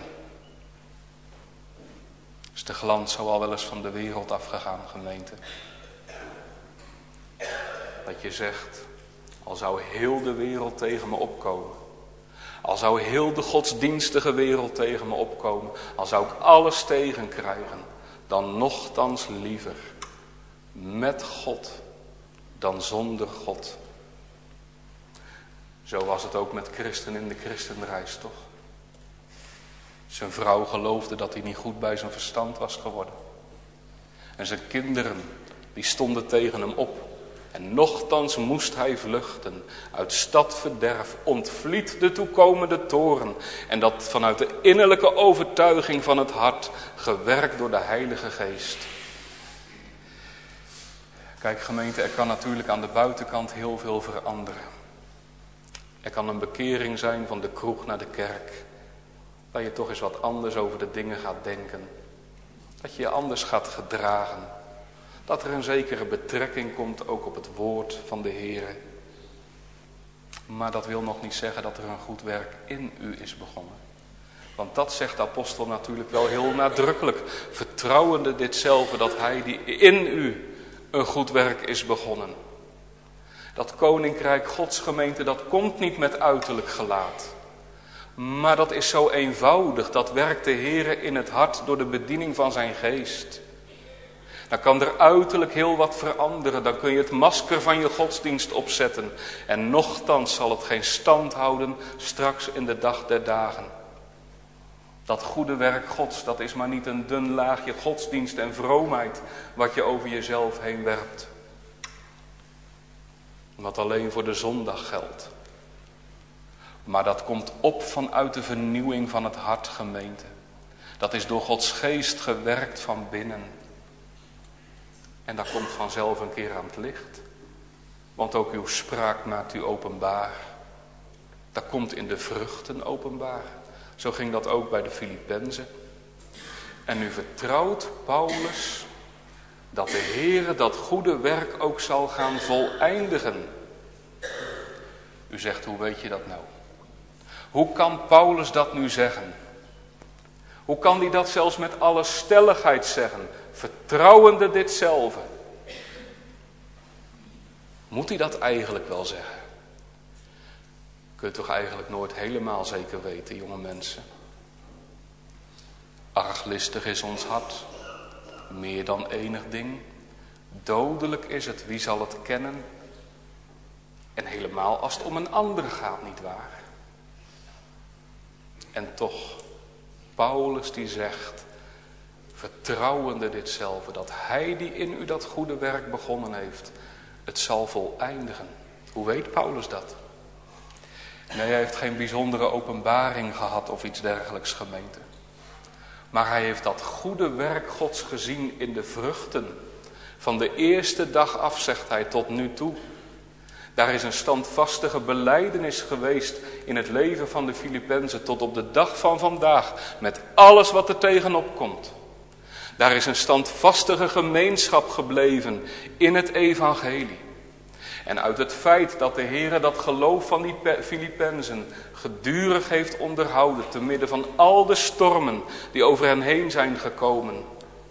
B: Is de glans zo al wel eens van de wereld afgegaan, gemeente? Dat je zegt, al zou heel de wereld tegen me opkomen. Al zou heel de godsdienstige wereld tegen me opkomen. Al zou ik alles tegenkrijgen. Dan nochtans liever met God dan zonder God. Zo was het ook met Christen in de christenreis, toch? Zijn vrouw geloofde dat hij niet goed bij zijn verstand was geworden. En zijn kinderen, die stonden tegen hem op. En nochtans moest hij vluchten uit stadverderf, ontvliet de toekomende toren. En dat vanuit de innerlijke overtuiging van het hart, gewerkt door de Heilige Geest. Kijk gemeente, er kan natuurlijk aan de buitenkant heel veel veranderen. Er kan een bekering zijn van de kroeg naar de kerk. Dat je toch eens wat anders over de dingen gaat denken. Dat je je anders gaat gedragen. Dat er een zekere betrekking komt ook op het woord van de Heer. Maar dat wil nog niet zeggen dat er een goed werk in u is begonnen. Want dat zegt de apostel natuurlijk wel heel nadrukkelijk. Vertrouwende ditzelfde dat hij die in u een goed werk is begonnen. Dat koninkrijk Gods gemeente, dat komt niet met uiterlijk gelaat. Maar dat is zo eenvoudig. Dat werkt de Heer in het hart door de bediening van zijn geest. Dan kan er uiterlijk heel wat veranderen. Dan kun je het masker van je godsdienst opzetten. En nochtans zal het geen stand houden straks in de dag der dagen. Dat goede werk Gods, dat is maar niet een dun laagje godsdienst en vroomheid wat je over jezelf heen werpt. Wat alleen voor de zondag geldt. Maar dat komt op vanuit de vernieuwing van het hart, gemeente. Dat is door Gods geest gewerkt van binnen. En dat komt vanzelf een keer aan het licht. Want ook uw spraak maakt u openbaar. Dat komt in de vruchten openbaar. Zo ging dat ook bij de Filippenzen. En nu vertrouwt Paulus dat de Heere dat goede werk ook zal gaan voleindigen. U zegt, hoe weet je dat nou? Hoe kan Paulus dat nu zeggen? Hoe kan hij dat zelfs met alle stelligheid zeggen? Vertrouwende ditzelfde. Moet hij dat eigenlijk wel zeggen? Kun je toch eigenlijk nooit helemaal zeker weten, jonge mensen. Arglistig is ons hart. Meer dan enig ding. Dodelijk is het, wie zal het kennen? En helemaal als het om een ander gaat, nietwaar? En toch, Paulus die zegt, vertrouwende ditzelfde, dat hij die in u dat goede werk begonnen heeft, het zal voleindigen. Hoe weet Paulus dat? Nee, hij heeft geen bijzondere openbaring gehad of iets dergelijks, gemeente. Maar hij heeft dat goede werk Gods gezien in de vruchten. Van de eerste dag af, zegt hij, tot nu toe. Daar is een standvastige belijdenis geweest in het leven van de Filippenzen tot op de dag van vandaag, met alles wat er tegenop komt. Daar is een standvastige gemeenschap gebleven in het evangelie. En uit het feit dat de Heer dat geloof van die Filippenzen gedurig heeft onderhouden, te midden van al de stormen die over hen heen zijn gekomen,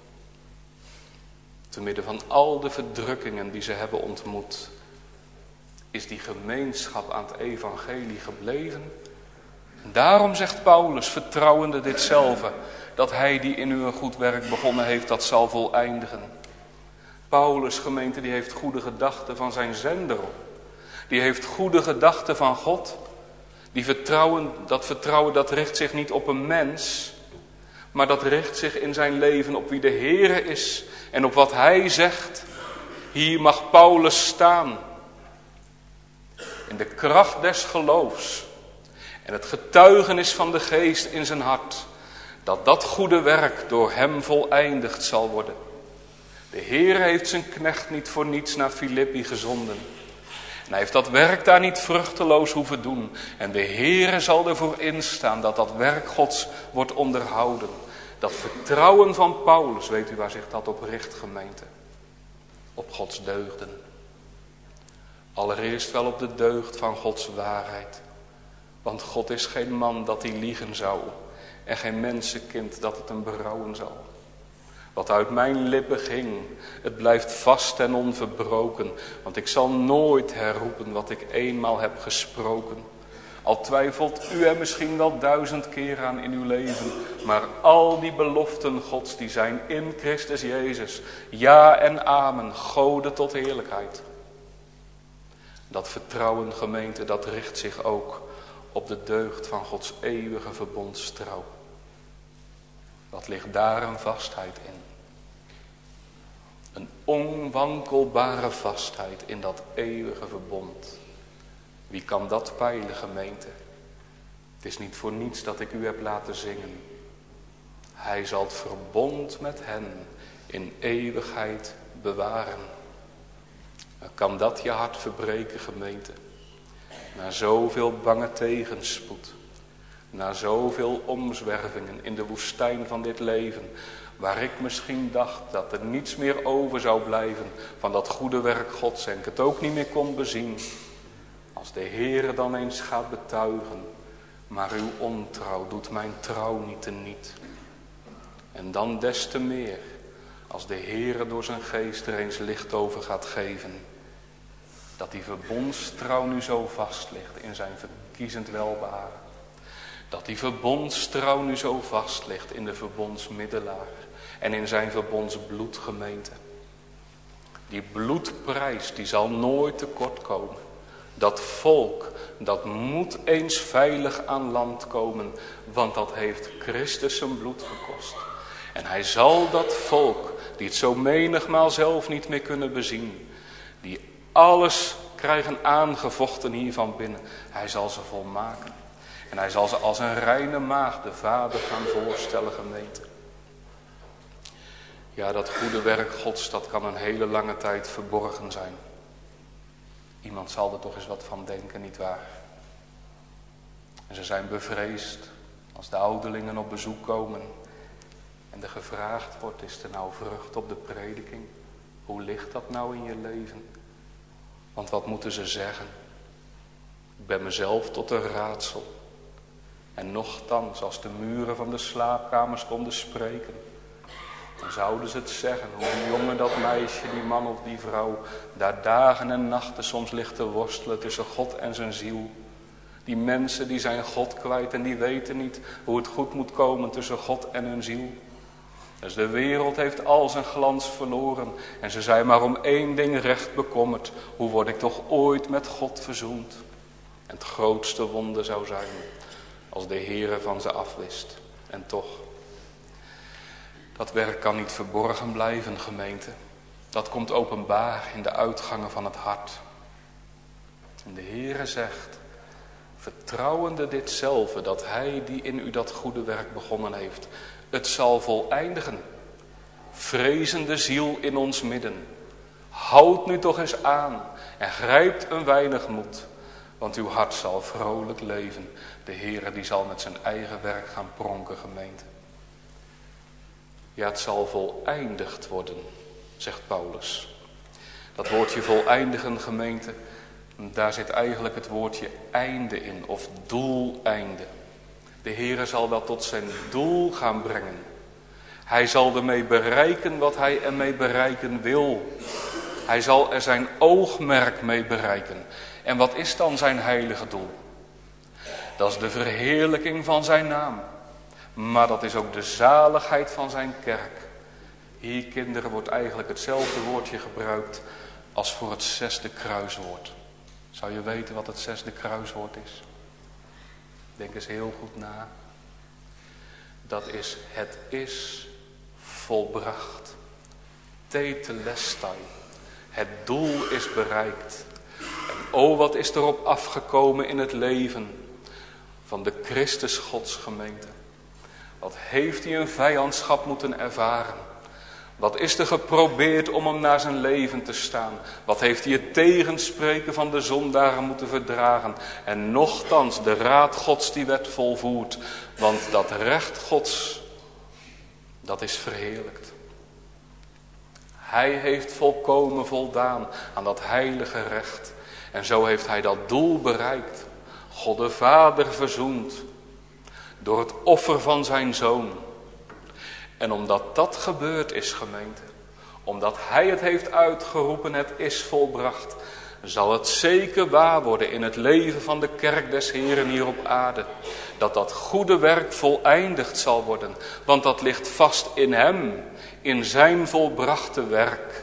B: te midden van al de verdrukkingen die ze hebben ontmoet, is die gemeenschap aan het evangelie gebleven. En daarom zegt Paulus, vertrouwende ditzelfde, dat hij die in u een goed werk begonnen heeft, dat zal voleindigen. Paulus, gemeente, die heeft goede gedachten van zijn zender op. Die heeft goede gedachten van God. Die vertrouwen, dat vertrouwen dat richt zich niet op een mens, maar dat richt zich in zijn leven op wie de Heere is en op wat hij zegt. Hier mag Paulus staan. In de kracht des geloofs en het getuigenis van de geest in zijn hart, dat dat goede werk door hem voleindigd zal worden. De Heer heeft zijn knecht niet voor niets naar Filippi gezonden. En hij heeft dat werk daar niet vruchteloos hoeven doen. En de Heer zal ervoor instaan dat dat werk Gods wordt onderhouden. Dat vertrouwen van Paulus, weet u waar zich dat op richt, gemeente? Op Gods deugden. Allereerst wel op de deugd van Gods waarheid. Want God is geen man dat hij liegen zou. En geen mensenkind dat het hem berouwen zal. Wat uit mijn lippen ging, het blijft vast en onverbroken. Want ik zal nooit herroepen wat ik eenmaal heb gesproken. Al twijfelt u er misschien wel duizend keer aan in uw leven. Maar al die beloften Gods die zijn in Christus Jezus. Ja en amen, Gode tot heerlijkheid. Dat vertrouwen, gemeente, dat richt zich ook op de deugd van Gods eeuwige verbondstrouw. Wat ligt daar een vastheid in? Een onwankelbare vastheid in dat eeuwige verbond. Wie kan dat peilen, gemeente? Het is niet voor niets dat ik u heb laten zingen. Hij zal het verbond met hen in eeuwigheid bewaren. Kan dat je hart verbreken, gemeente? Na zoveel bange tegenspoed. Na zoveel omzwervingen in de woestijn van dit leven, waar ik misschien dacht dat er niets meer over zou blijven van dat goede werk Gods en ik het ook niet meer kon bezien. Als de Heere dan eens gaat betuigen, maar uw ontrouw doet mijn trouw niet teniet. En dan des te meer, als de Heere door zijn geest er eens licht over gaat geven, dat die verbondstrouw nu zo vast ligt in zijn verkiezend welbaren. Dat die verbondstrouw nu zo vast ligt in de verbondsmiddelaar en in zijn verbondsbloed, gemeente. Die bloedprijs die zal nooit tekort komen. Dat volk dat moet eens veilig aan land komen, want dat heeft Christus zijn bloed gekost. En hij zal dat volk die het zo menigmaal zelf niet meer kunnen bezien, die alles krijgen aangevochten hier van binnen, hij zal ze volmaken. En hij zal ze als een reine maagd de Vader gaan voorstellen, gemeente. Ja, dat goede werk Gods, dat kan een hele lange tijd verborgen zijn. Iemand zal er toch eens wat van denken, nietwaar? En ze zijn bevreesd als de ouderlingen op bezoek komen. En er gevraagd wordt, is er nou vrucht op de prediking? Hoe ligt dat nou in je leven? Want wat moeten ze zeggen? Ik ben mezelf tot een raadsel. En nochtans, als de muren van de slaapkamers konden spreken, dan zouden ze het zeggen, hoe die jongen, dat meisje, die man of die vrouw, daar dagen en nachten soms ligt te worstelen tussen God en zijn ziel. Die mensen die zijn God kwijt en die weten niet hoe het goed moet komen tussen God en hun ziel. Dus de wereld heeft al zijn glans verloren en ze zijn maar om één ding recht bekommerd. Hoe word ik toch ooit met God verzoend? En het grootste wonder zou zijn als de Heere van ze afwist. En toch, dat werk kan niet verborgen blijven, gemeente. Dat komt openbaar in de uitgangen van het hart. En de Heere zegt, vertrouwende ditzelfde, dat Hij die in u dat goede werk begonnen heeft, het zal voleindigen. Vrezende ziel in ons midden, houd nu toch eens aan en grijpt een weinig moed, want uw hart zal vrolijk leven. De Heere die zal met zijn eigen werk gaan pronken, gemeente. Ja, het zal voleindigd worden, zegt Paulus. Dat woordje voleindigen, gemeente, daar zit eigenlijk het woordje einde in, of doeleinde. De Heere zal dat tot zijn doel gaan brengen. Hij zal ermee bereiken wat hij ermee bereiken wil. Hij zal er zijn oogmerk mee bereiken. En wat is dan zijn heilige doel? Dat is de verheerlijking van zijn naam. Maar dat is ook de zaligheid van zijn kerk. Hier, kinderen, wordt eigenlijk hetzelfde woordje gebruikt als voor het zesde kruiswoord. Zou je weten wat het zesde kruiswoord is? Denk eens heel goed na. Dat is, het is volbracht. Tetelestai. Het doel is bereikt. En o, wat is erop afgekomen in het leven van de Christus Godsgemeente. Wat heeft hij een vijandschap moeten ervaren. Wat is er geprobeerd om hem naar zijn leven te staan. Wat heeft hij het tegenspreken van de zondaren moeten verdragen. En nochtans, de raad Gods die werd volvoerd. Want dat recht Gods, dat is verheerlijkt. Hij heeft volkomen voldaan aan dat heilige recht. En zo heeft hij dat doel bereikt. God de Vader verzoend. Door het offer van zijn Zoon. En omdat dat gebeurd is, gemeente. Omdat hij het heeft uitgeroepen, het is volbracht. Zal het zeker waar worden in het leven van de kerk des Heren hier op aarde. Dat dat goede werk voleindigd zal worden. Want dat ligt vast in hem. In zijn volbrachte werk.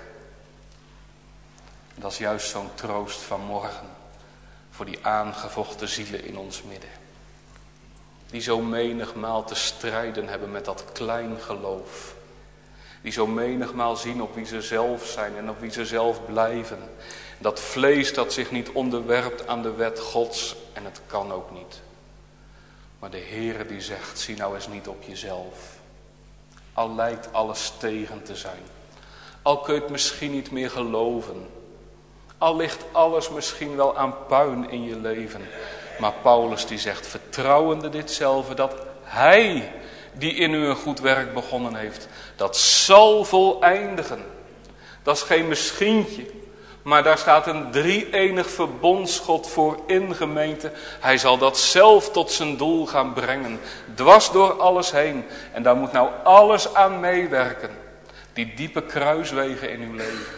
B: Dat is juist zo'n troost van morgen. Voor die aangevochten zielen in ons midden. Die zo menigmaal te strijden hebben met dat klein geloof. Die zo menigmaal zien op wie ze zelf zijn en op wie ze zelf blijven. Dat vlees dat zich niet onderwerpt aan de wet Gods en het kan ook niet. Maar de Heere die zegt, zie nou eens niet op jezelf. Al lijkt alles tegen te zijn. Al kun je het misschien niet meer geloven. Al ligt alles misschien wel aan puin in je leven. Maar Paulus die zegt, vertrouwende ditzelfde, dat hij die in u een goed werk begonnen heeft, dat zal voleindigen. Dat is geen misschientje, maar daar staat een drie-enig verbondsgod voor in, gemeente. Hij zal dat zelf tot zijn doel gaan brengen, dwars door alles heen. En daar moet nou alles aan meewerken, die diepe kruiswegen in uw leven.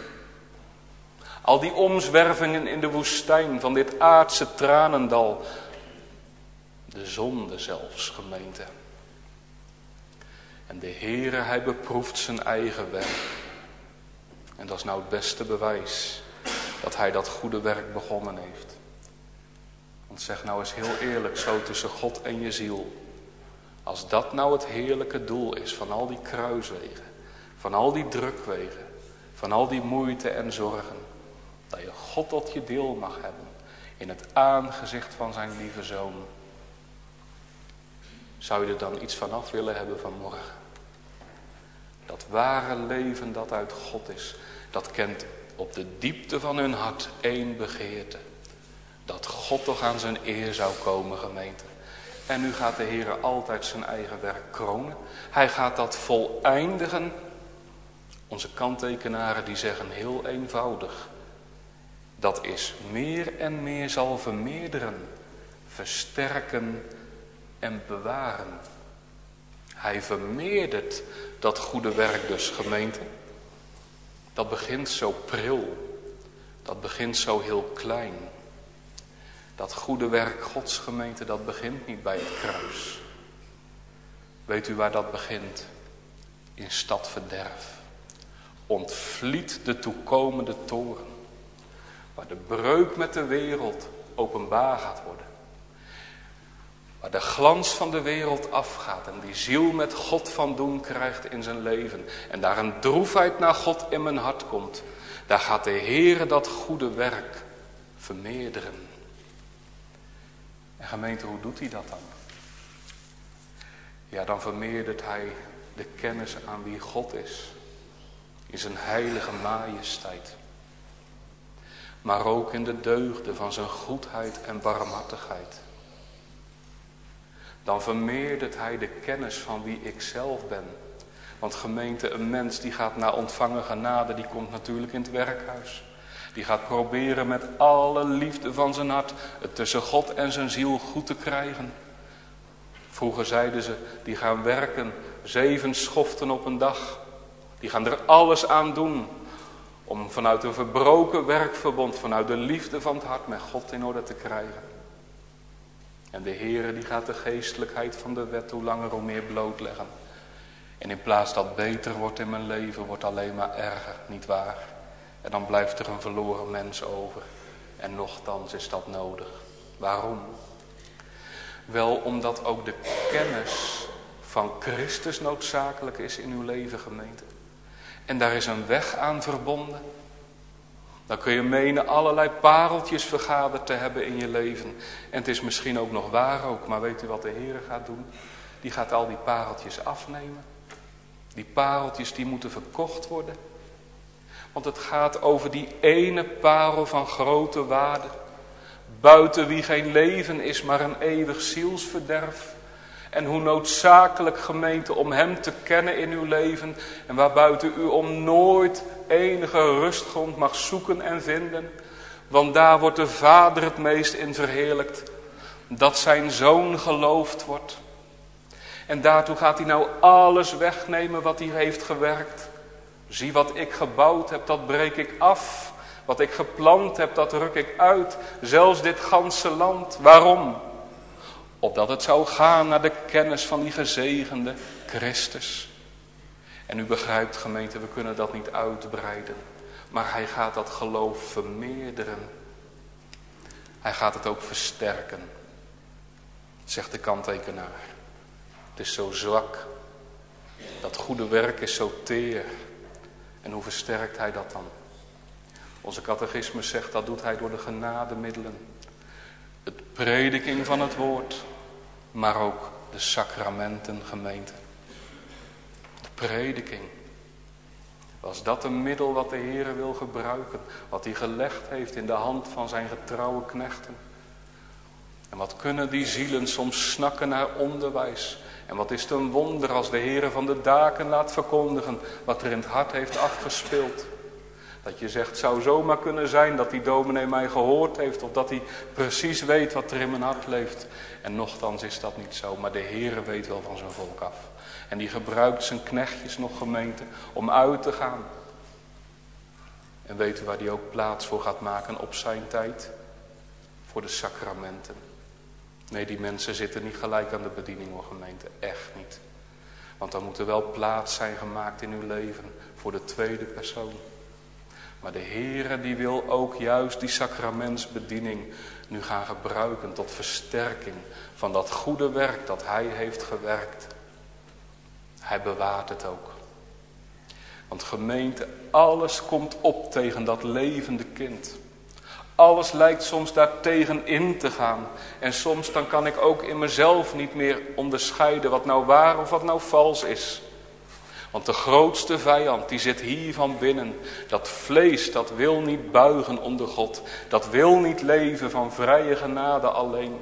B: Al die omzwervingen in de woestijn van dit aardse tranendal. De zonde zelfs, gemeente. En de Heere, hij beproeft zijn eigen werk. En dat is nou het beste bewijs dat hij dat goede werk begonnen heeft. Want zeg nou eens heel eerlijk, zo tussen God en je ziel. Als dat nou het heerlijke doel is van al die kruiswegen, van al die drukwegen, van al die moeite en zorgen. Dat je God tot je deel mag hebben in het aangezicht van zijn lieve Zoon. Zou je er dan iets van af willen hebben vanmorgen? Dat ware leven dat uit God is, dat kent op de diepte van hun hart één begeerte. Dat God toch aan zijn eer zou komen, gemeente. En nu gaat de Heer altijd zijn eigen werk kronen. Hij gaat dat voleindigen. Onze kanttekenaren die zeggen heel eenvoudig. Dat is meer en meer zal vermeerderen, versterken en bewaren. Hij vermeerdert dat goede werk dus, gemeente. Dat begint zo pril. Dat begint zo heel klein. Dat goede werk Gods, gemeente, dat begint niet bij het kruis. Weet u waar dat begint? In stadverderf. Ontvliet de toekomende toren. Waar de breuk met de wereld openbaar gaat worden. Waar waar de glans van de wereld afgaat en die ziel met God van doen krijgt in zijn leven en daar een droefheid naar God in mijn hart komt, daar gaat de Heere dat goede werk vermeerderen. En gemeente, hoe doet hij dat dan? Ja, dan vermeerdert hij de kennis aan wie God is, in zijn heilige majesteit. Maar ook in de deugden van zijn goedheid en barmhartigheid. Dan vermeerdert hij de kennis van wie ik zelf ben. Want gemeente, een mens die gaat naar ontvangen genade, die komt natuurlijk in het werkhuis. Die gaat proberen met alle liefde van zijn hart het tussen God en zijn ziel goed te krijgen. Vroeger zeiden ze, die gaan werken zeven schoften op een dag. Die gaan er alles aan doen om vanuit een verbroken werkverbond, vanuit de liefde van het hart met God in orde te krijgen. En de Heere die gaat de geestelijkheid van de wet hoe langer hoe meer blootleggen. En in plaats dat beter wordt in mijn leven, wordt alleen maar erger, niet waar? En dan blijft er een verloren mens over. En nochtans is dat nodig. Waarom? Wel omdat ook de kennis van Christus noodzakelijk is in uw leven, gemeente. En daar is een weg aan verbonden. Dan kun je menen allerlei pareltjes vergaderd te hebben in je leven. En het is misschien ook nog waar ook, maar weet u wat de Heer gaat doen? Die gaat al die pareltjes afnemen. Die pareltjes die moeten verkocht worden. Want het gaat over die ene parel van grote waarde. Buiten wie geen leven is, maar een eeuwig zielsverderf. En hoe noodzakelijk, gemeente, om hem te kennen in uw leven. En waarbuiten u om nooit enige rustgrond mag zoeken en vinden. Want daar wordt de Vader het meest in verheerlijkt. Dat zijn Zoon geloofd wordt. En daartoe gaat hij nou alles wegnemen wat hij heeft gewerkt. Zie wat ik gebouwd heb, dat breek ik af. Wat ik geplant heb, dat ruk ik uit. Zelfs dit ganse land. Waarom? Opdat het zou gaan naar de kennis van die gezegende Christus. En u begrijpt, gemeente, we kunnen dat niet uitbreiden. Maar hij gaat dat geloof vermeerderen. Hij gaat het ook versterken. Zegt de kanttekenaar. Het is zo zwak. Dat goede werk is zo teer. En hoe versterkt hij dat dan? Onze catechismus zegt dat doet hij door de genademiddelen. Het prediking van het woord. Maar ook de sacramenten, gemeente. De prediking. Was dat een middel wat de Heer wil gebruiken? Wat hij gelegd heeft in de hand van zijn getrouwe knechten? En wat kunnen die zielen soms snakken naar onderwijs? En wat is het een wonder als de Heer van de daken laat verkondigen wat er in het hart heeft afgespeeld. Dat je zegt, het zou zomaar kunnen zijn dat die dominee mij gehoord heeft. Of dat hij precies weet wat er in mijn hart leeft. En nochtans is dat niet zo. Maar de Heer weet wel van zijn volk af. En die gebruikt zijn knechtjes nog, gemeente, om uit te gaan. En weet u waar hij ook plaats voor gaat maken op zijn tijd? Voor de sacramenten. Nee, die mensen zitten niet gelijk aan de bediening, hoor, gemeente. Echt niet. Want dan moet er wel plaats zijn gemaakt in uw leven voor de tweede persoon. Maar de Heere die wil ook juist die sacramentsbediening nu gaan gebruiken tot versterking van dat goede werk dat hij heeft gewerkt. Hij bewaart het ook. Want gemeente, alles komt op tegen dat levende kind. Alles lijkt soms daar tegen in te gaan. En soms dan kan ik ook in mezelf niet meer onderscheiden wat nou waar of wat nou vals is. Want de grootste vijand die zit hier van binnen. Dat vlees dat wil niet buigen onder God. Dat wil niet leven van vrije genade alleen.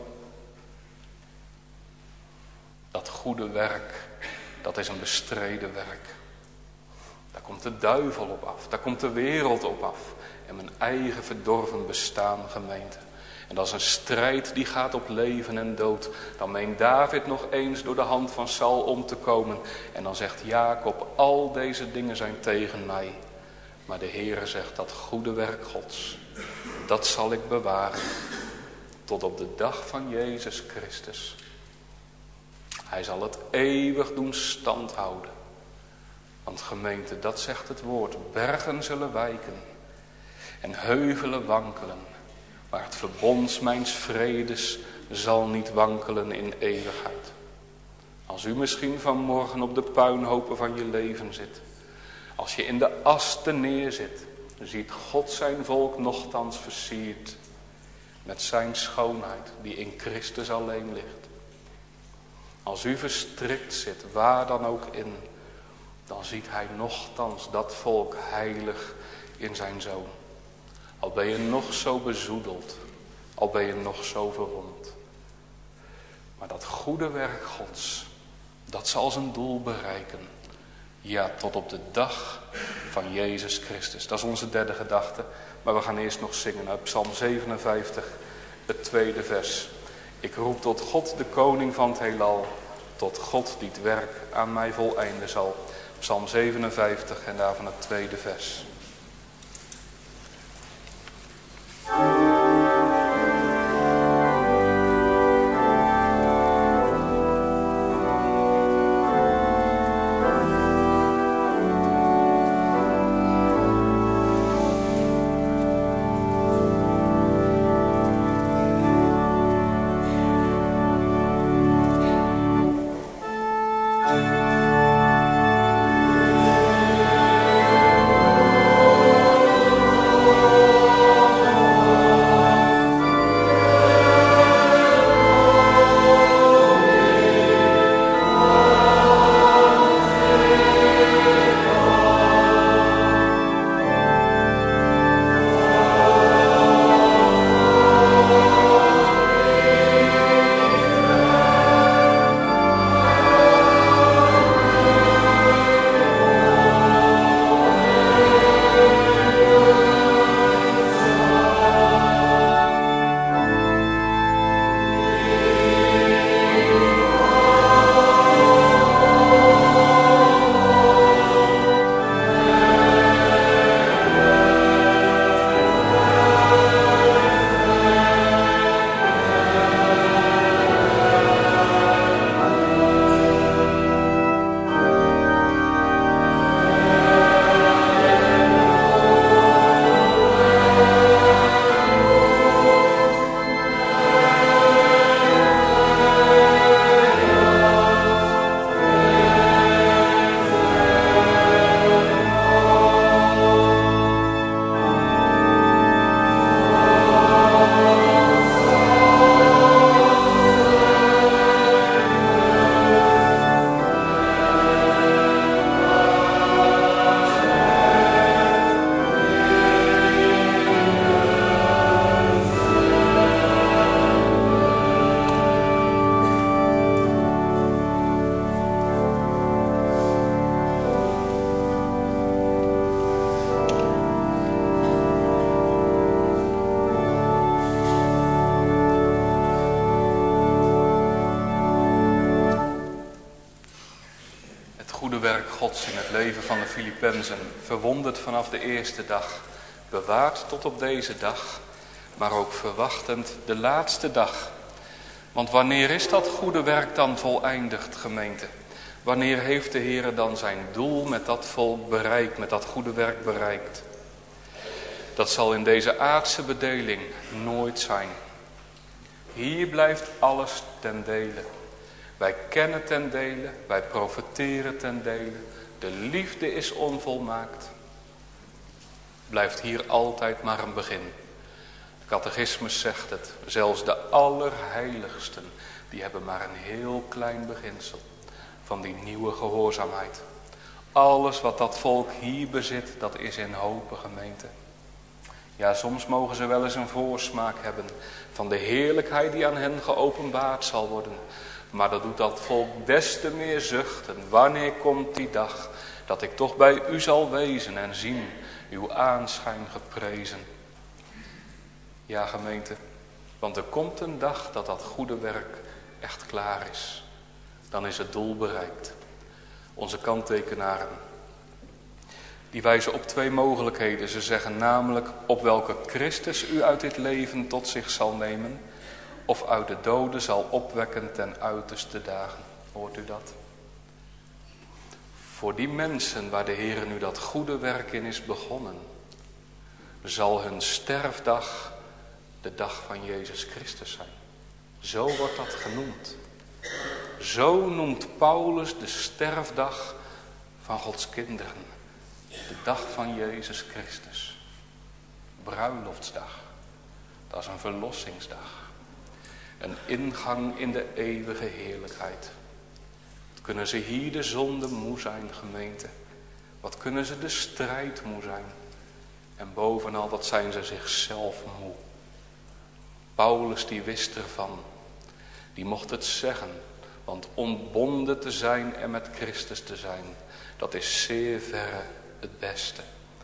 B: Dat goede werk, dat is een bestreden werk. Daar komt de duivel op af. Daar komt de wereld op af. En mijn eigen verdorven bestaan, gemeente. En dat is een strijd die gaat op leven en dood. Dan meent David nog eens door de hand van Saul om te komen. En dan zegt Jacob, al deze dingen zijn tegen mij. Maar de Heere zegt, dat goede werk Gods, dat zal ik bewaren. Tot op de dag van Jezus Christus. Hij zal het eeuwig doen standhouden. Want gemeente, dat zegt het woord. Bergen zullen wijken. En heuvelen wankelen. Maar het verbond mijns vredes zal niet wankelen in eeuwigheid. Als u misschien vanmorgen op de puinhopen van je leven zit, als je in de as te neerzit, ziet God zijn volk nochtans versierd met zijn schoonheid die in Christus alleen ligt. Als u verstrikt zit, waar dan ook in, dan ziet hij nochtans dat volk heilig in zijn Zoon. Al ben je nog zo bezoedeld, al ben je nog zo verwond. Maar dat goede werk Gods, dat zal zijn doel bereiken. Ja, tot op de dag van Jezus Christus. Dat is onze derde gedachte. Maar we gaan eerst nog zingen uit Psalm zevenenvijftig, het tweede vers. Ik roep tot God, de koning van het heelal, tot God die het werk aan mij voleinden zal. Psalm zevenenvijftig en daarvan het tweede vers. Gods in het leven van de Filippenzen, verwonderd vanaf de eerste dag, bewaard tot op deze dag, maar ook verwachtend de laatste dag. Want wanneer is dat goede werk dan voleindigd, gemeente? Wanneer heeft de Heer dan zijn doel met dat volk bereikt, met dat goede werk bereikt? Dat zal in deze aardse bedeling nooit zijn. Hier blijft alles ten dele. Wij kennen ten dele, wij profiteren ten dele. De liefde is onvolmaakt. Blijft hier altijd maar een begin. De catechismus zegt het, zelfs de allerheiligsten, die hebben maar een heel klein beginsel van die nieuwe gehoorzaamheid. Alles wat dat volk hier bezit, dat is in hopen, gemeente. Ja, soms mogen ze wel eens een voorsmaak hebben van de heerlijkheid die aan hen geopenbaard zal worden. Maar dat doet dat volk des te meer zuchten. Wanneer komt die dag dat ik toch bij u zal wezen en zien uw aanschijn geprezen. Ja, gemeente, want er komt een dag dat dat goede werk echt klaar is. Dan is het doel bereikt. Onze kanttekenaren, die wijzen op twee mogelijkheden. Ze zeggen namelijk op welke Christus u uit dit leven tot zich zal nemen, of uit de doden zal opwekken ten uiterste dagen. Hoort u dat? Voor die mensen waar de Heer nu dat goede werk in is begonnen, zal hun sterfdag de dag van Jezus Christus zijn. Zo wordt dat genoemd. Zo noemt Paulus de sterfdag van Gods kinderen. De dag van Jezus Christus. Bruiloftsdag. Dat is een verlossingsdag. Een ingang in de eeuwige heerlijkheid. Wat kunnen ze hier de zonde moe zijn, gemeente? Wat kunnen ze de strijd moe zijn? En bovenal, wat zijn ze zichzelf moe? Paulus die wist ervan. Die mocht het zeggen. Want ontbonden te zijn en met Christus te zijn, dat is zeer verre het beste.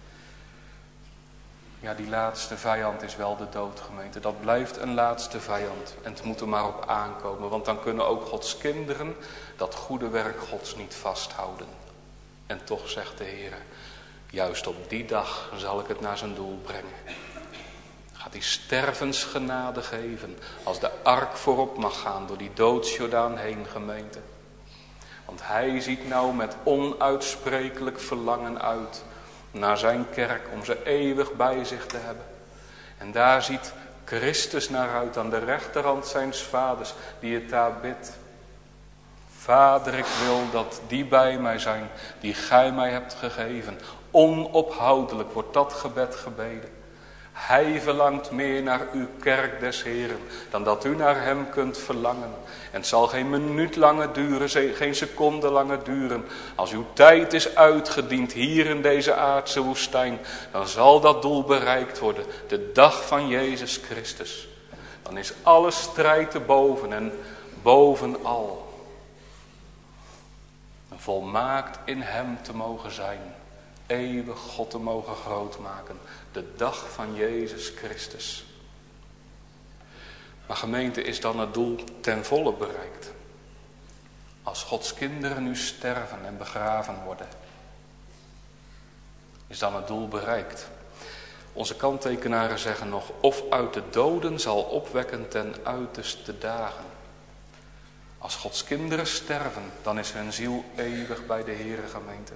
B: Ja, die laatste vijand is wel de dood, gemeente. Dat blijft een laatste vijand. En het moet er maar op aankomen. Want dan kunnen ook Gods kinderen dat goede werk Gods niet vasthouden. En toch zegt de Heer, juist op die dag zal ik het naar zijn doel brengen. Gaat hij stervensgenade geven als de ark voorop mag gaan door die doodsjordaan heen, gemeente. Want hij ziet nou met onuitsprekelijk verlangen uit naar zijn kerk om ze eeuwig bij zich te hebben. En daar ziet Christus naar uit aan de rechterhand zijns vaders die het daar bidt. Vader, ik wil dat die bij mij zijn die gij mij hebt gegeven. Onophoudelijk wordt dat gebed gebeden. Hij verlangt meer naar uw kerk des Heren dan dat u naar hem kunt verlangen. En het zal geen minuut langer duren, geen seconde langer duren. Als uw tijd is uitgediend hier in deze aardse woestijn, dan zal dat doel bereikt worden. De dag van Jezus Christus. Dan is alle strijd te boven en bovenal. En volmaakt in hem te mogen zijn. Eeuwig God te mogen grootmaken. De dag van Jezus Christus. Maar gemeente, is dan het doel ten volle bereikt? Als Gods kinderen nu sterven en begraven worden. Is dan het doel bereikt? Onze kanttekenaren zeggen nog, of uit de doden zal opwekken ten uiterste dagen. Als Gods kinderen sterven, dan is hun ziel eeuwig bij de Heere, gemeente.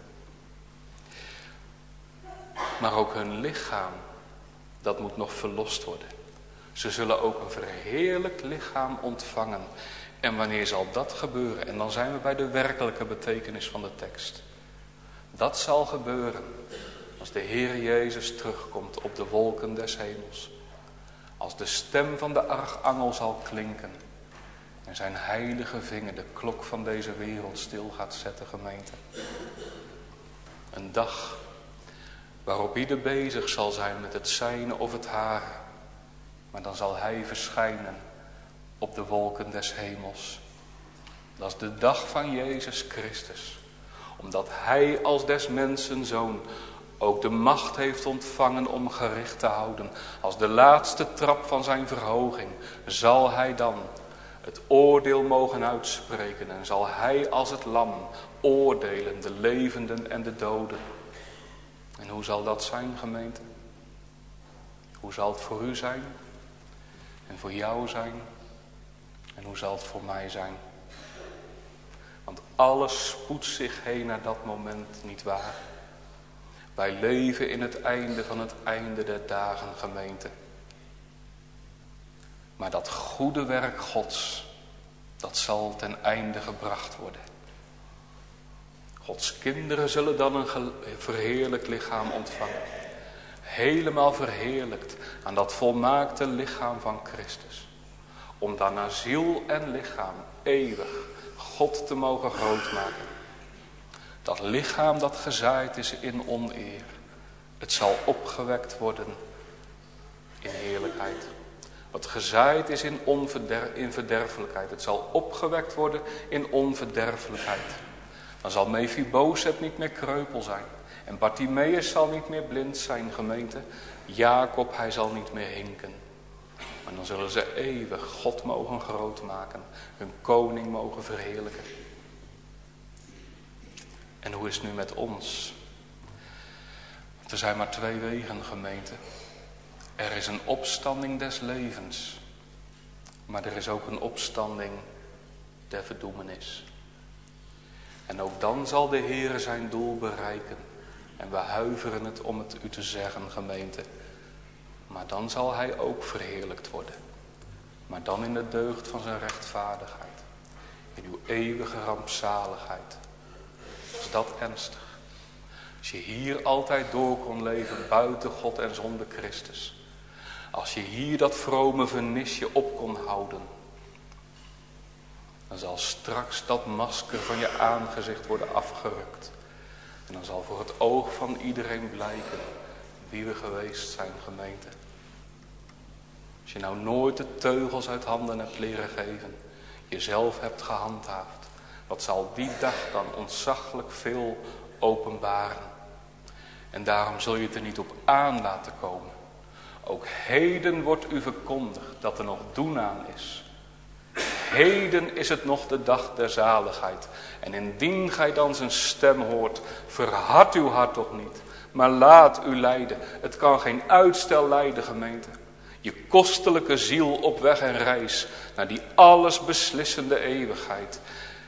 B: Maar ook hun lichaam, dat moet nog verlost worden. Ze zullen ook een verheerlijkt lichaam ontvangen. En wanneer zal dat gebeuren? En dan zijn we bij de werkelijke betekenis van de tekst. Dat zal gebeuren als de Heer Jezus terugkomt op de wolken des hemels. Als de stem van de archangel zal klinken. En zijn heilige vinger de klok van deze wereld stil gaat zetten, gemeente. Een dag waarop ieder bezig zal zijn met het zijne of het hare. Maar dan zal hij verschijnen op de wolken des hemels. Dat is de dag van Jezus Christus. Omdat hij als des mensen zoon ook de macht heeft ontvangen om gericht te houden. Als de laatste trap van zijn verhoging zal hij dan het oordeel mogen uitspreken. En zal hij als het lam oordelen, de levenden en de doden. En hoe zal dat zijn, gemeente? Hoe zal het voor u zijn? En voor jou zijn? En hoe zal het voor mij zijn? Want alles spoedt zich heen naar dat moment, niet waar? Wij leven in het einde van het einde der dagen, gemeente. Maar dat goede werk Gods, dat zal ten einde gebracht worden. Gods kinderen zullen dan een verheerlijkt lichaam ontvangen. Helemaal verheerlijkt aan dat volmaakte lichaam van Christus. Om dan naar ziel en lichaam eeuwig God te mogen grootmaken. Dat lichaam dat gezaaid is in oneer. Het zal opgewekt worden in heerlijkheid. Wat gezaaid is in, onverder- in verderfelijkheid. Het zal opgewekt worden in onverderfelijkheid. Dan zal Mephibozet niet meer kreupel zijn. En Bartimaeus zal niet meer blind zijn, gemeente. Jacob, hij zal niet meer hinken. Maar dan zullen ze eeuwig God mogen grootmaken. Hun koning mogen verheerlijken. En hoe is het nu met ons? Want er zijn maar twee wegen, gemeente. Er is een opstanding des levens. Maar er is ook een opstanding der verdoemenis. En ook dan zal de Heer zijn doel bereiken. En we huiveren het om het u te zeggen, gemeente. Maar dan zal hij ook verheerlijkt worden. maar dan in de deugd van zijn rechtvaardigheid, in uw eeuwige rampzaligheid. Is dat ernstig? Als je hier altijd door kon leven buiten God en zonder Christus. Als je hier dat vrome vernisje op kon houden. Dan zal straks dat masker van je aangezicht worden afgerukt. En dan zal voor het oog van iedereen blijken wie we geweest zijn, gemeente. Als je nou nooit de teugels uit handen hebt leren geven, jezelf hebt gehandhaafd, wat zal die dag dan ontzaglijk veel openbaren. En daarom zul je het er niet op aan laten komen. Ook heden wordt u verkondigd dat er nog doen aan is. Heden is het nog de dag der zaligheid. En indien gij dan zijn stem hoort, verhard uw hart toch niet, maar laat u leiden. Het kan geen uitstel leiden, gemeente. Je kostelijke ziel op weg en reis naar die alles beslissende eeuwigheid.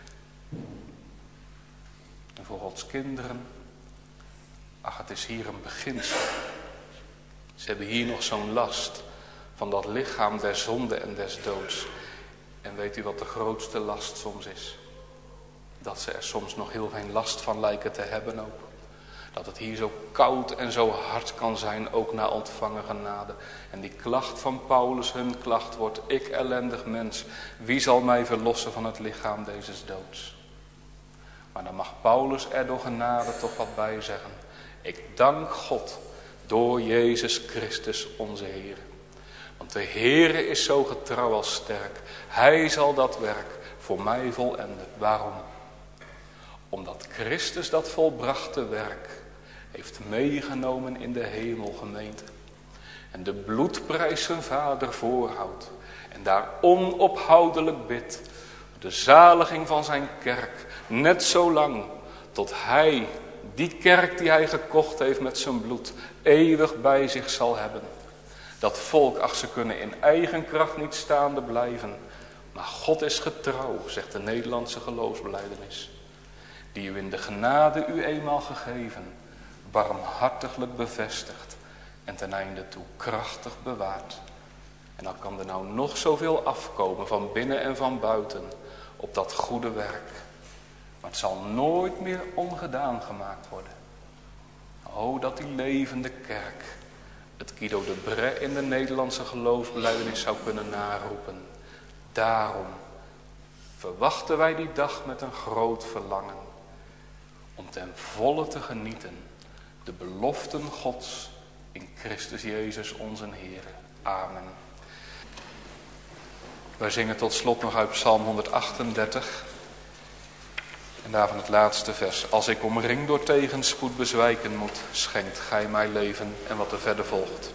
B: En voor Gods kinderen, ach, het is hier een beginsel. Ze hebben hier nog zo'n last van dat lichaam der zonde en des doods. En weet u wat de grootste last soms is? Dat ze er soms nog heel geen last van lijken te hebben ook. Dat het hier zo koud en zo hard kan zijn, ook na ontvangen genade. En die klacht van Paulus, hun klacht wordt: ik ellendig mens, wie zal mij verlossen van het lichaam dezes doods? Maar dan mag Paulus er door genade toch wat bij zeggen. Ik dank God door Jezus Christus onze Heer. Want de Heere is zo getrouw als sterk. Hij zal dat werk voor mij volenden. Waarom? Omdat Christus dat volbrachte werk heeft meegenomen in de hemelgemeente. En de bloedprijs zijn vader voorhoudt. En daar onophoudelijk bidt. De zaliging van zijn kerk. Net zo lang tot hij, die kerk die hij gekocht heeft met zijn bloed, eeuwig bij zich zal hebben. Dat volk, ach, ze kunnen in eigen kracht niet staande blijven. Maar God is getrouw, zegt de Nederlandse geloofsbelijdenis. Die u in de genade u eenmaal gegeven, barmhartiglijk bevestigt en ten einde toe krachtig bewaart. En dan kan er nou nog zoveel afkomen van binnen en van buiten op dat goede werk. Maar het zal nooit meer ongedaan gemaakt worden. O, dat die levende kerk het Guido de Brès in de Nederlandse geloofsbelijdenis zou kunnen naroepen. Daarom verwachten wij die dag met een groot verlangen. Om ten volle te genieten de beloften Gods in Christus Jezus onze Heer. Amen. Wij zingen tot slot nog uit Psalm honderdachtendertig. En daarvan het laatste vers. Als ik omringd door tegenspoed bezwijken moet, schenkt gij mij leven. En wat er verder volgt.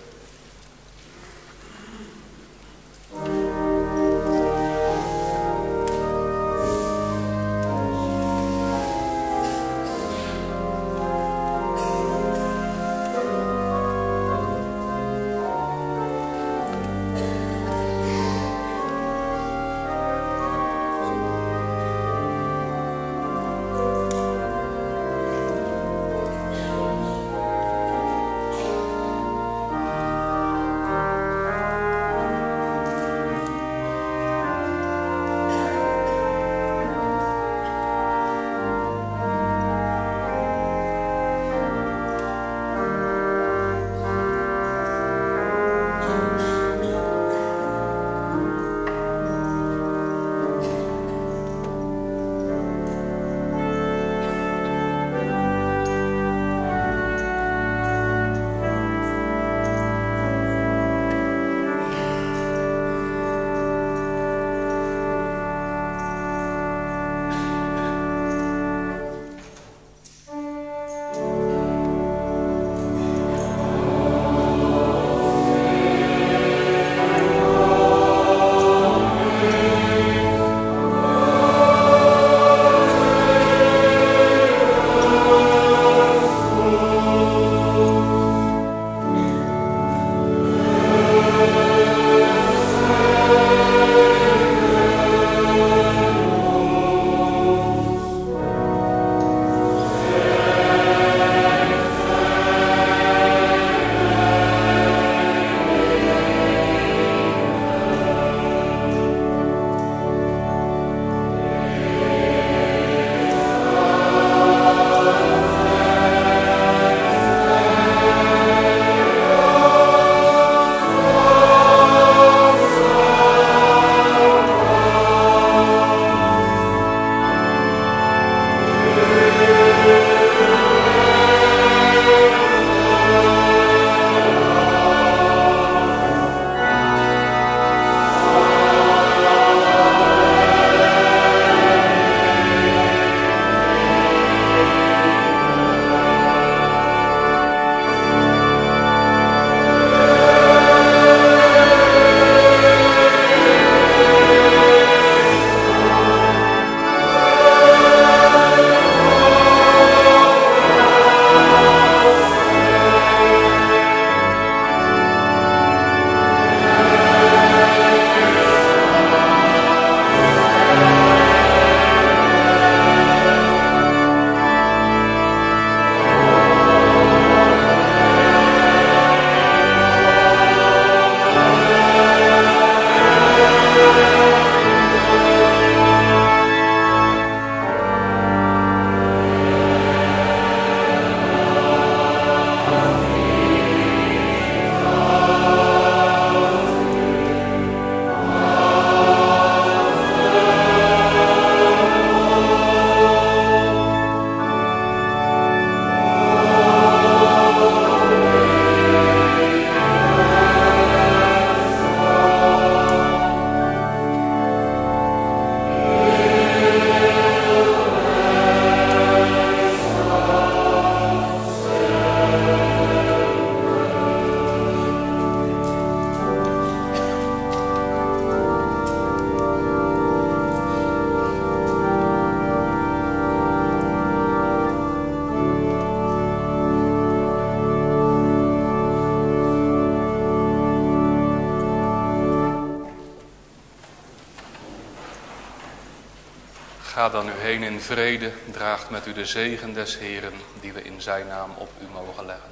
B: Ga dan u heen in vrede, draagt met u de zegen des Heeren, die we in zijn naam op u mogen leggen.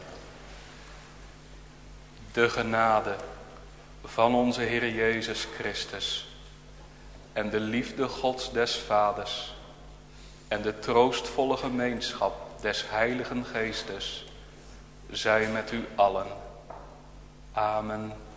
B: De genade van onze Heer Jezus Christus en de liefde Gods des Vaders en de troostvolle gemeenschap des Heiligen Geestes zij met u allen. Amen.